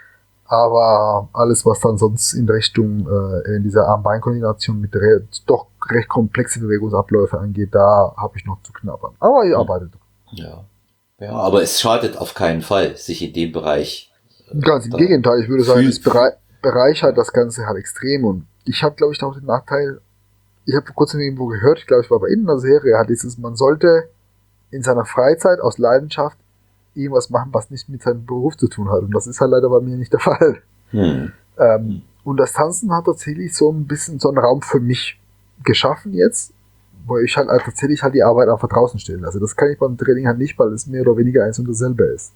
S2: Aber alles, was dann sonst in Richtung in dieser Arm-Bein-Koordination mit doch recht komplexe Bewegungsabläufe angeht, da habe ich noch zu knabbern. Aber ihr arbeitet.
S1: Ja, aber es schadet auf keinen Fall, sich in dem Bereich.
S2: Ganz im Gegenteil, ich würde sagen, das bereichert das Ganze halt extrem. Und ich habe, glaube ich, auch den Nachteil, ich habe vor kurzem irgendwo gehört, ich glaube, ich war bei Ihnen in einer Serie, hat dieses, man sollte in seiner Freizeit aus Leidenschaft irgendwas machen, was nicht mit seinem Beruf zu tun hat. Und das ist halt leider bei mir nicht der Fall. Und das Tanzen hat tatsächlich so ein bisschen so einen Raum für mich geschaffen jetzt, wo ich halt tatsächlich halt die Arbeit einfach draußen stellen lasse. Das kann ich beim Training halt nicht, weil es mehr oder weniger eins und dasselbe ist.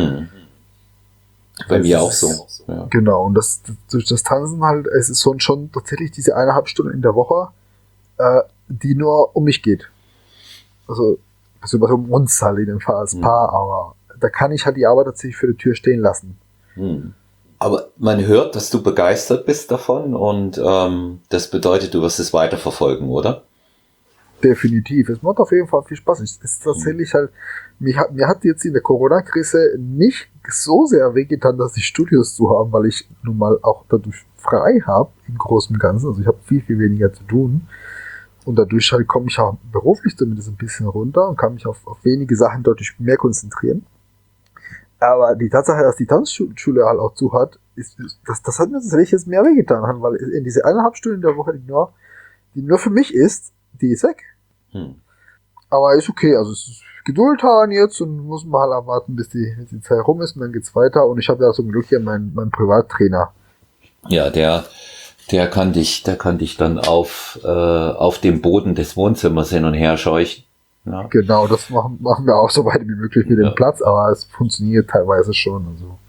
S1: Bei mir auch so. Ja.
S2: Genau, und durch das Tanzen halt, es ist schon tatsächlich diese 1,5 Stunden in der Woche, die nur um mich geht. Also um uns halt in dem Fall als Paar, aber da kann ich halt die Arbeit tatsächlich für die Tür stehen lassen.
S1: Aber man hört, dass du begeistert bist davon, und das bedeutet, du wirst es weiterverfolgen, oder?
S2: Definitiv. Es macht auf jeden Fall viel Spaß. Es ist tatsächlich halt, mir hat jetzt in der Corona-Krise nicht so sehr wehgetan, dass die Studios zu haben, weil ich nun mal auch dadurch frei habe, im Großen und Ganzen. Also ich habe viel, viel weniger zu tun. Und dadurch halt komme ich auch beruflich zumindest ein bisschen runter und kann mich auf wenige Sachen deutlich mehr konzentrieren. Aber die Tatsache, dass die Tanzschule halt auch zu hat, das hat mir tatsächlich jetzt mehr wehgetan, weil in diese 1,5 Stunden in der Woche, die nur für mich ist, die ist weg. Aber ist okay, also es ist Geduld haben jetzt und muss man halt erwarten, bis die Zeit rum ist, und dann geht's weiter. Und ich habe ja zum Glück hier meinen Privattrainer.
S1: Ja, der kann dich dann auf dem Boden des Wohnzimmers hin und her scheuchen. Ja.
S2: Genau, das machen wir auch so weit wie möglich mit dem Platz, aber es funktioniert teilweise schon. Also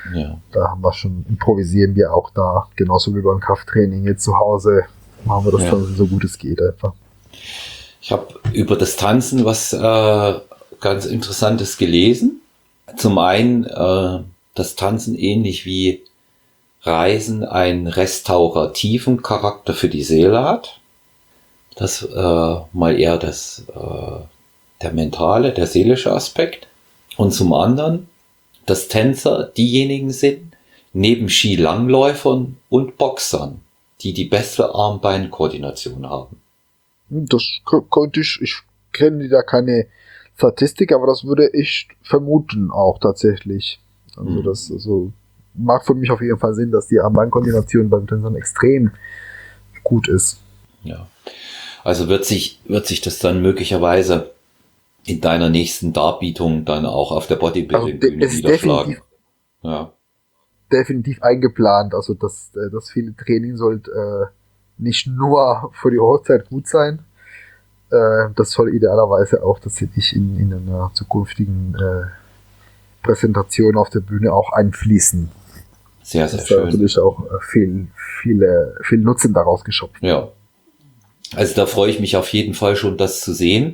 S1: Ja.
S2: Da improvisieren wir auch da, genauso wie beim Krafttraining jetzt zu Hause, machen wir das dann so gut es geht einfach.
S1: Ich habe über das Tanzen was ganz Interessantes gelesen. Zum einen, das Tanzen ähnlich wie Reisen einen restaurativen Charakter für die Seele hat. Das mal eher der mentale, der seelische Aspekt. Und zum anderen, dass Tänzer diejenigen sind, neben Skilangläufern und Boxern, die die beste Arm-Bein-Koordination haben.
S2: Das konnte ich kenne da keine Statistik, aber das würde ich vermuten auch tatsächlich. Also das macht für mich auf jeden Fall Sinn, dass die Arm-Bein-Koordination beim Tänzern extrem gut ist.
S1: Ja. Also wird sich das dann möglicherweise in deiner nächsten Darbietung dann auch auf der Bodybuilding-Bühne niederschlagen?
S2: Definitiv eingeplant. Also das viele Training sollte nicht nur für die Hochzeit gut sein. Das soll idealerweise auch tatsächlich in einer zukünftigen Präsentation auf der Bühne auch einfließen.
S1: Sehr, sehr
S2: schön.
S1: schön.
S2: Natürlich auch viel Nutzen daraus geschöpft.
S1: Ja. Also da freue ich mich auf jeden Fall schon, das zu sehen.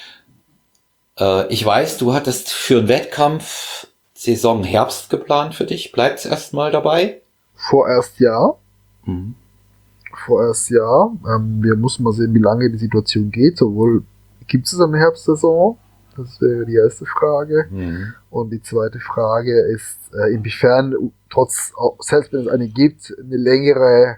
S1: Ich weiß, du hattest für einen Wettkampf Saison Herbst geplant für dich. Bleibt's erstmal dabei?
S2: Vorerst ja. Wir müssen mal sehen, wie lange die Situation geht. Sowohl gibt es eine Herbstsaison? Das wäre die erste Frage. Und die zweite Frage ist, inwiefern selbst wenn es eine gibt, eine längere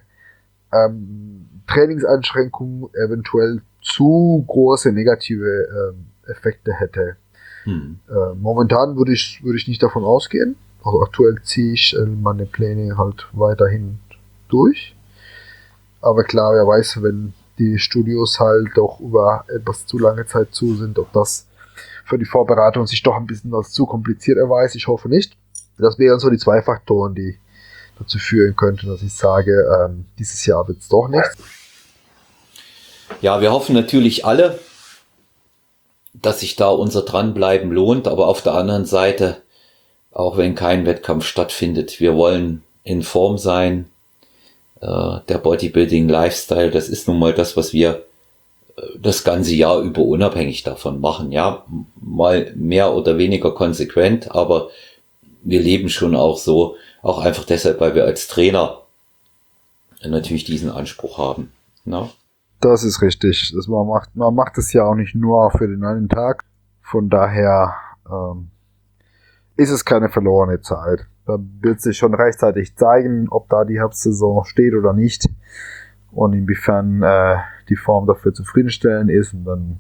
S2: Trainingseinschränkung eventuell zu große negative Effekte hätte. Momentan würde ich nicht davon ausgehen. Also aktuell ziehe ich meine Pläne halt weiterhin durch. Aber klar, wer weiß, wenn die Studios halt doch über etwas zu lange Zeit zu sind, ob das für die Vorbereitung sich doch ein bisschen als zu kompliziert erweist. Ich hoffe nicht. Das wären so die zwei Faktoren, die dazu führen könnten, dass ich sage, dieses Jahr wird es doch nichts.
S1: Ja, wir hoffen natürlich alle, dass sich da unser Dranbleiben lohnt, aber auf der anderen Seite, auch wenn kein Wettkampf stattfindet, wir wollen in Form sein. Der Bodybuilding-Lifestyle, das ist nun mal das, was wir das ganze Jahr über unabhängig davon machen. Ja, mal mehr oder weniger konsequent, aber wir leben schon auch so, auch einfach deshalb, weil wir als Trainer natürlich diesen Anspruch haben. Na?
S2: Das ist richtig. Man macht es ja auch nicht nur für den einen Tag. Von daher ist es keine verlorene Zeit. Da wird sich schon rechtzeitig zeigen, ob da die Herbstsaison steht oder nicht und inwiefern die Form dafür zufriedenstellend ist, und dann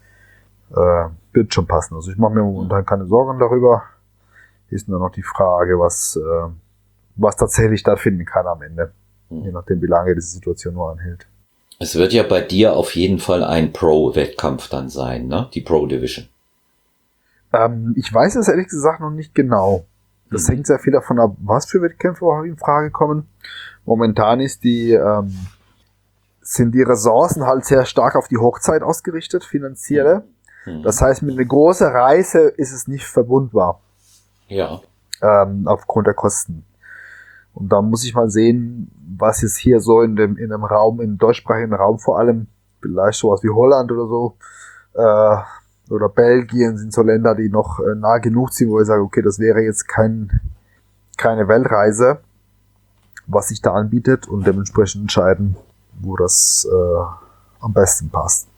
S2: wird schon passen. Also ich mache mir momentan keine Sorgen darüber. Ist nur noch die Frage, was tatsächlich stattfinden kann am Ende, je nachdem wie lange diese Situation nur anhält.
S1: Es wird ja bei dir auf jeden Fall ein Pro-Wettkampf dann sein, ne? Die Pro-Division.
S2: Ich weiß es ehrlich gesagt noch nicht genau. Das hängt sehr viel davon ab, was für Wettkämpfe in Frage kommen. Momentan sind die Ressourcen halt sehr stark auf die Hochzeit ausgerichtet, finanzielle. Das heißt, mit einer großen Reise ist es nicht verbundbar.
S1: Ja.
S2: Aufgrund der Kosten. Und da muss ich mal sehen, was jetzt hier so in dem Raum, im deutschsprachigen Raum vor allem, vielleicht sowas wie Holland oder so, oder Belgien sind so Länder, die noch nah genug sind, wo ich sage, okay, das wäre jetzt keine Weltreise, was sich da anbietet, und dementsprechend entscheiden, wo das am besten passt.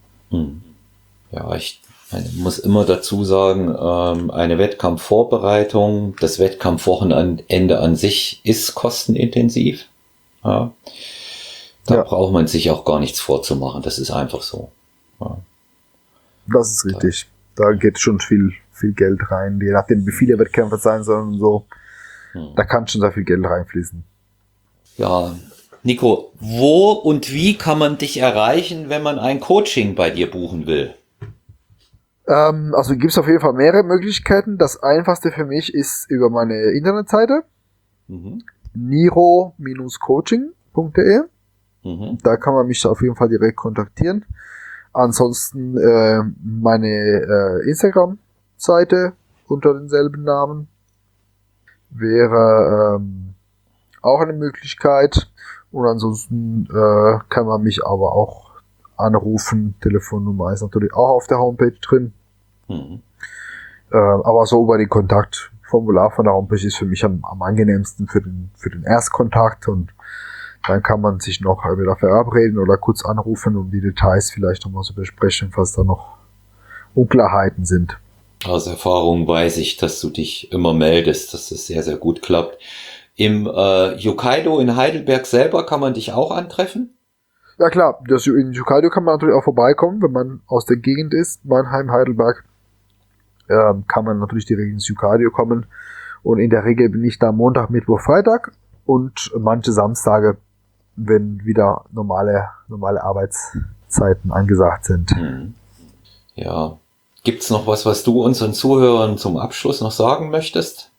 S1: Ja, ich muss immer dazu sagen, eine Wettkampfvorbereitung, das Wettkampfwochenende an sich ist kostenintensiv. Ja. Da braucht man sich auch gar nichts vorzumachen, das ist einfach so. Ja.
S2: Das ist richtig. Da geht schon viel Geld rein, je nachdem wie viele Wettkämpfe sein sollen und so. Da kann schon sehr viel Geld reinfließen.
S1: Ja, Nico, wo und wie kann man dich erreichen, wenn man ein Coaching bei dir buchen will?
S2: Also gibt es auf jeden Fall mehrere Möglichkeiten. Das einfachste für mich ist über meine Internetseite niro-coaching.de. Da kann man mich auf jeden Fall direkt kontaktieren. Ansonsten meine Instagram-Seite unter denselben Namen. wäre auch eine Möglichkeit. Und ansonsten kann man mich aber auch anrufen. Telefonnummer ist natürlich auch auf der Homepage drin. Aber so über den Kontaktformular von der Homepage ist für mich am angenehmsten für den Erstkontakt, und dann kann man sich noch wieder verabreden oder kurz anrufen, um die Details vielleicht nochmal zu besprechen, falls da noch Unklarheiten sind.
S1: Aus Erfahrung weiß ich, dass du dich immer meldest, dass es sehr, sehr gut klappt. Im Yokkaido in Heidelberg selber kann man dich auch antreffen?
S2: Ja klar, in Yokkaido kann man natürlich auch vorbeikommen, wenn man aus der Gegend ist, Mannheim, Heidelberg, kann man natürlich direkt ins Yokkaido kommen. Und in der Regel bin ich da Montag, Mittwoch, Freitag und manche Samstage, wenn wieder normale Arbeitszeiten angesagt sind.
S1: Ja. Gibt's noch was du unseren Zuhörern zum Abschluss noch sagen möchtest?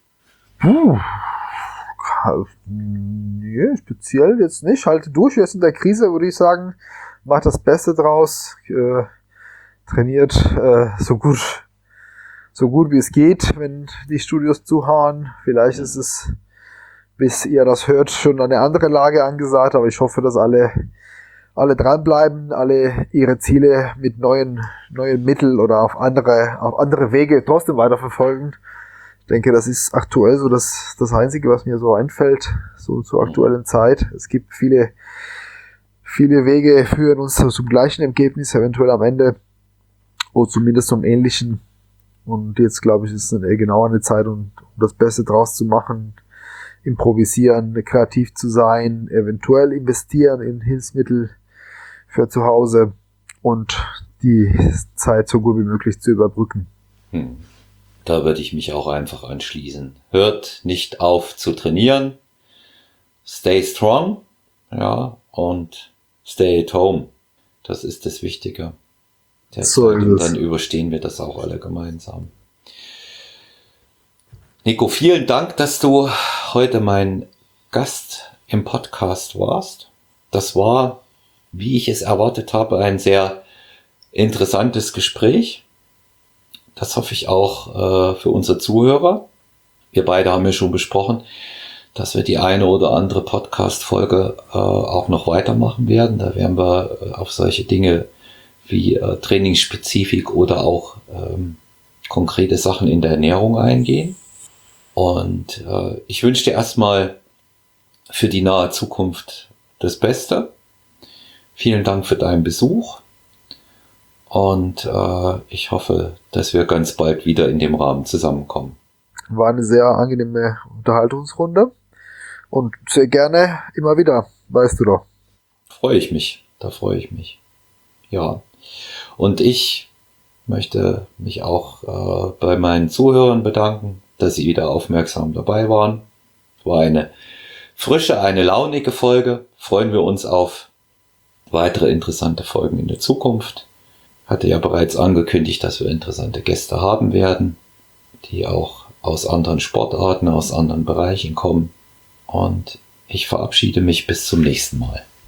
S2: Nee, speziell jetzt nicht. Halte durch, jetzt in der Krise, würde ich sagen. Macht das Beste draus. Trainiert so gut wie es geht, wenn die Studios zuhauen. Vielleicht ist es, bis ihr das hört, schon eine andere Lage angesagt, aber ich hoffe, dass alle dranbleiben, alle ihre Ziele mit neuen Mitteln oder auf andere Wege trotzdem weiterverfolgen. Ich denke, das ist aktuell so das Einzige, was mir so einfällt, so zur aktuellen Zeit. Es gibt viele Wege führen uns zum gleichen Ergebnis, eventuell am Ende, oder zumindest zum ähnlichen. Und jetzt, glaube ich, ist genau eine Zeit, um das Beste draus zu machen, improvisieren, kreativ zu sein, eventuell investieren in Hilfsmittel für zu Hause und die Zeit so gut wie möglich zu überbrücken.
S1: Da würde ich mich auch einfach anschließen. Hört nicht auf zu trainieren. Stay strong. Ja, und stay at home. Das ist das Wichtige. Und dann überstehen wir das auch alle gemeinsam. Nico, vielen Dank, dass du heute mein Gast im Podcast warst. Das war, wie ich es erwartet habe, ein sehr interessantes Gespräch. Das hoffe ich auch für unsere Zuhörer. Wir beide haben ja schon besprochen, dass wir die eine oder andere Podcast-Folge auch noch weitermachen werden. Da werden wir auf solche Dinge wie Trainingsspezifik oder auch konkrete Sachen in der Ernährung eingehen. Und ich wünsche dir erstmal für die nahe Zukunft das Beste. Vielen Dank für deinen Besuch. Und ich hoffe, dass wir ganz bald wieder in dem Rahmen zusammenkommen.
S2: War eine sehr angenehme Unterhaltungsrunde. Und sehr gerne immer wieder, weißt du doch.
S1: Da freue ich mich. Ja. Und ich möchte mich auch bei meinen Zuhörern bedanken, dass sie wieder aufmerksam dabei waren. Es war eine frische, eine launige Folge. Freuen wir uns auf weitere interessante Folgen in der Zukunft. Hatte ja bereits angekündigt, dass wir interessante Gäste haben werden, die auch aus anderen Sportarten, aus anderen Bereichen kommen. Und ich verabschiede mich bis zum nächsten Mal.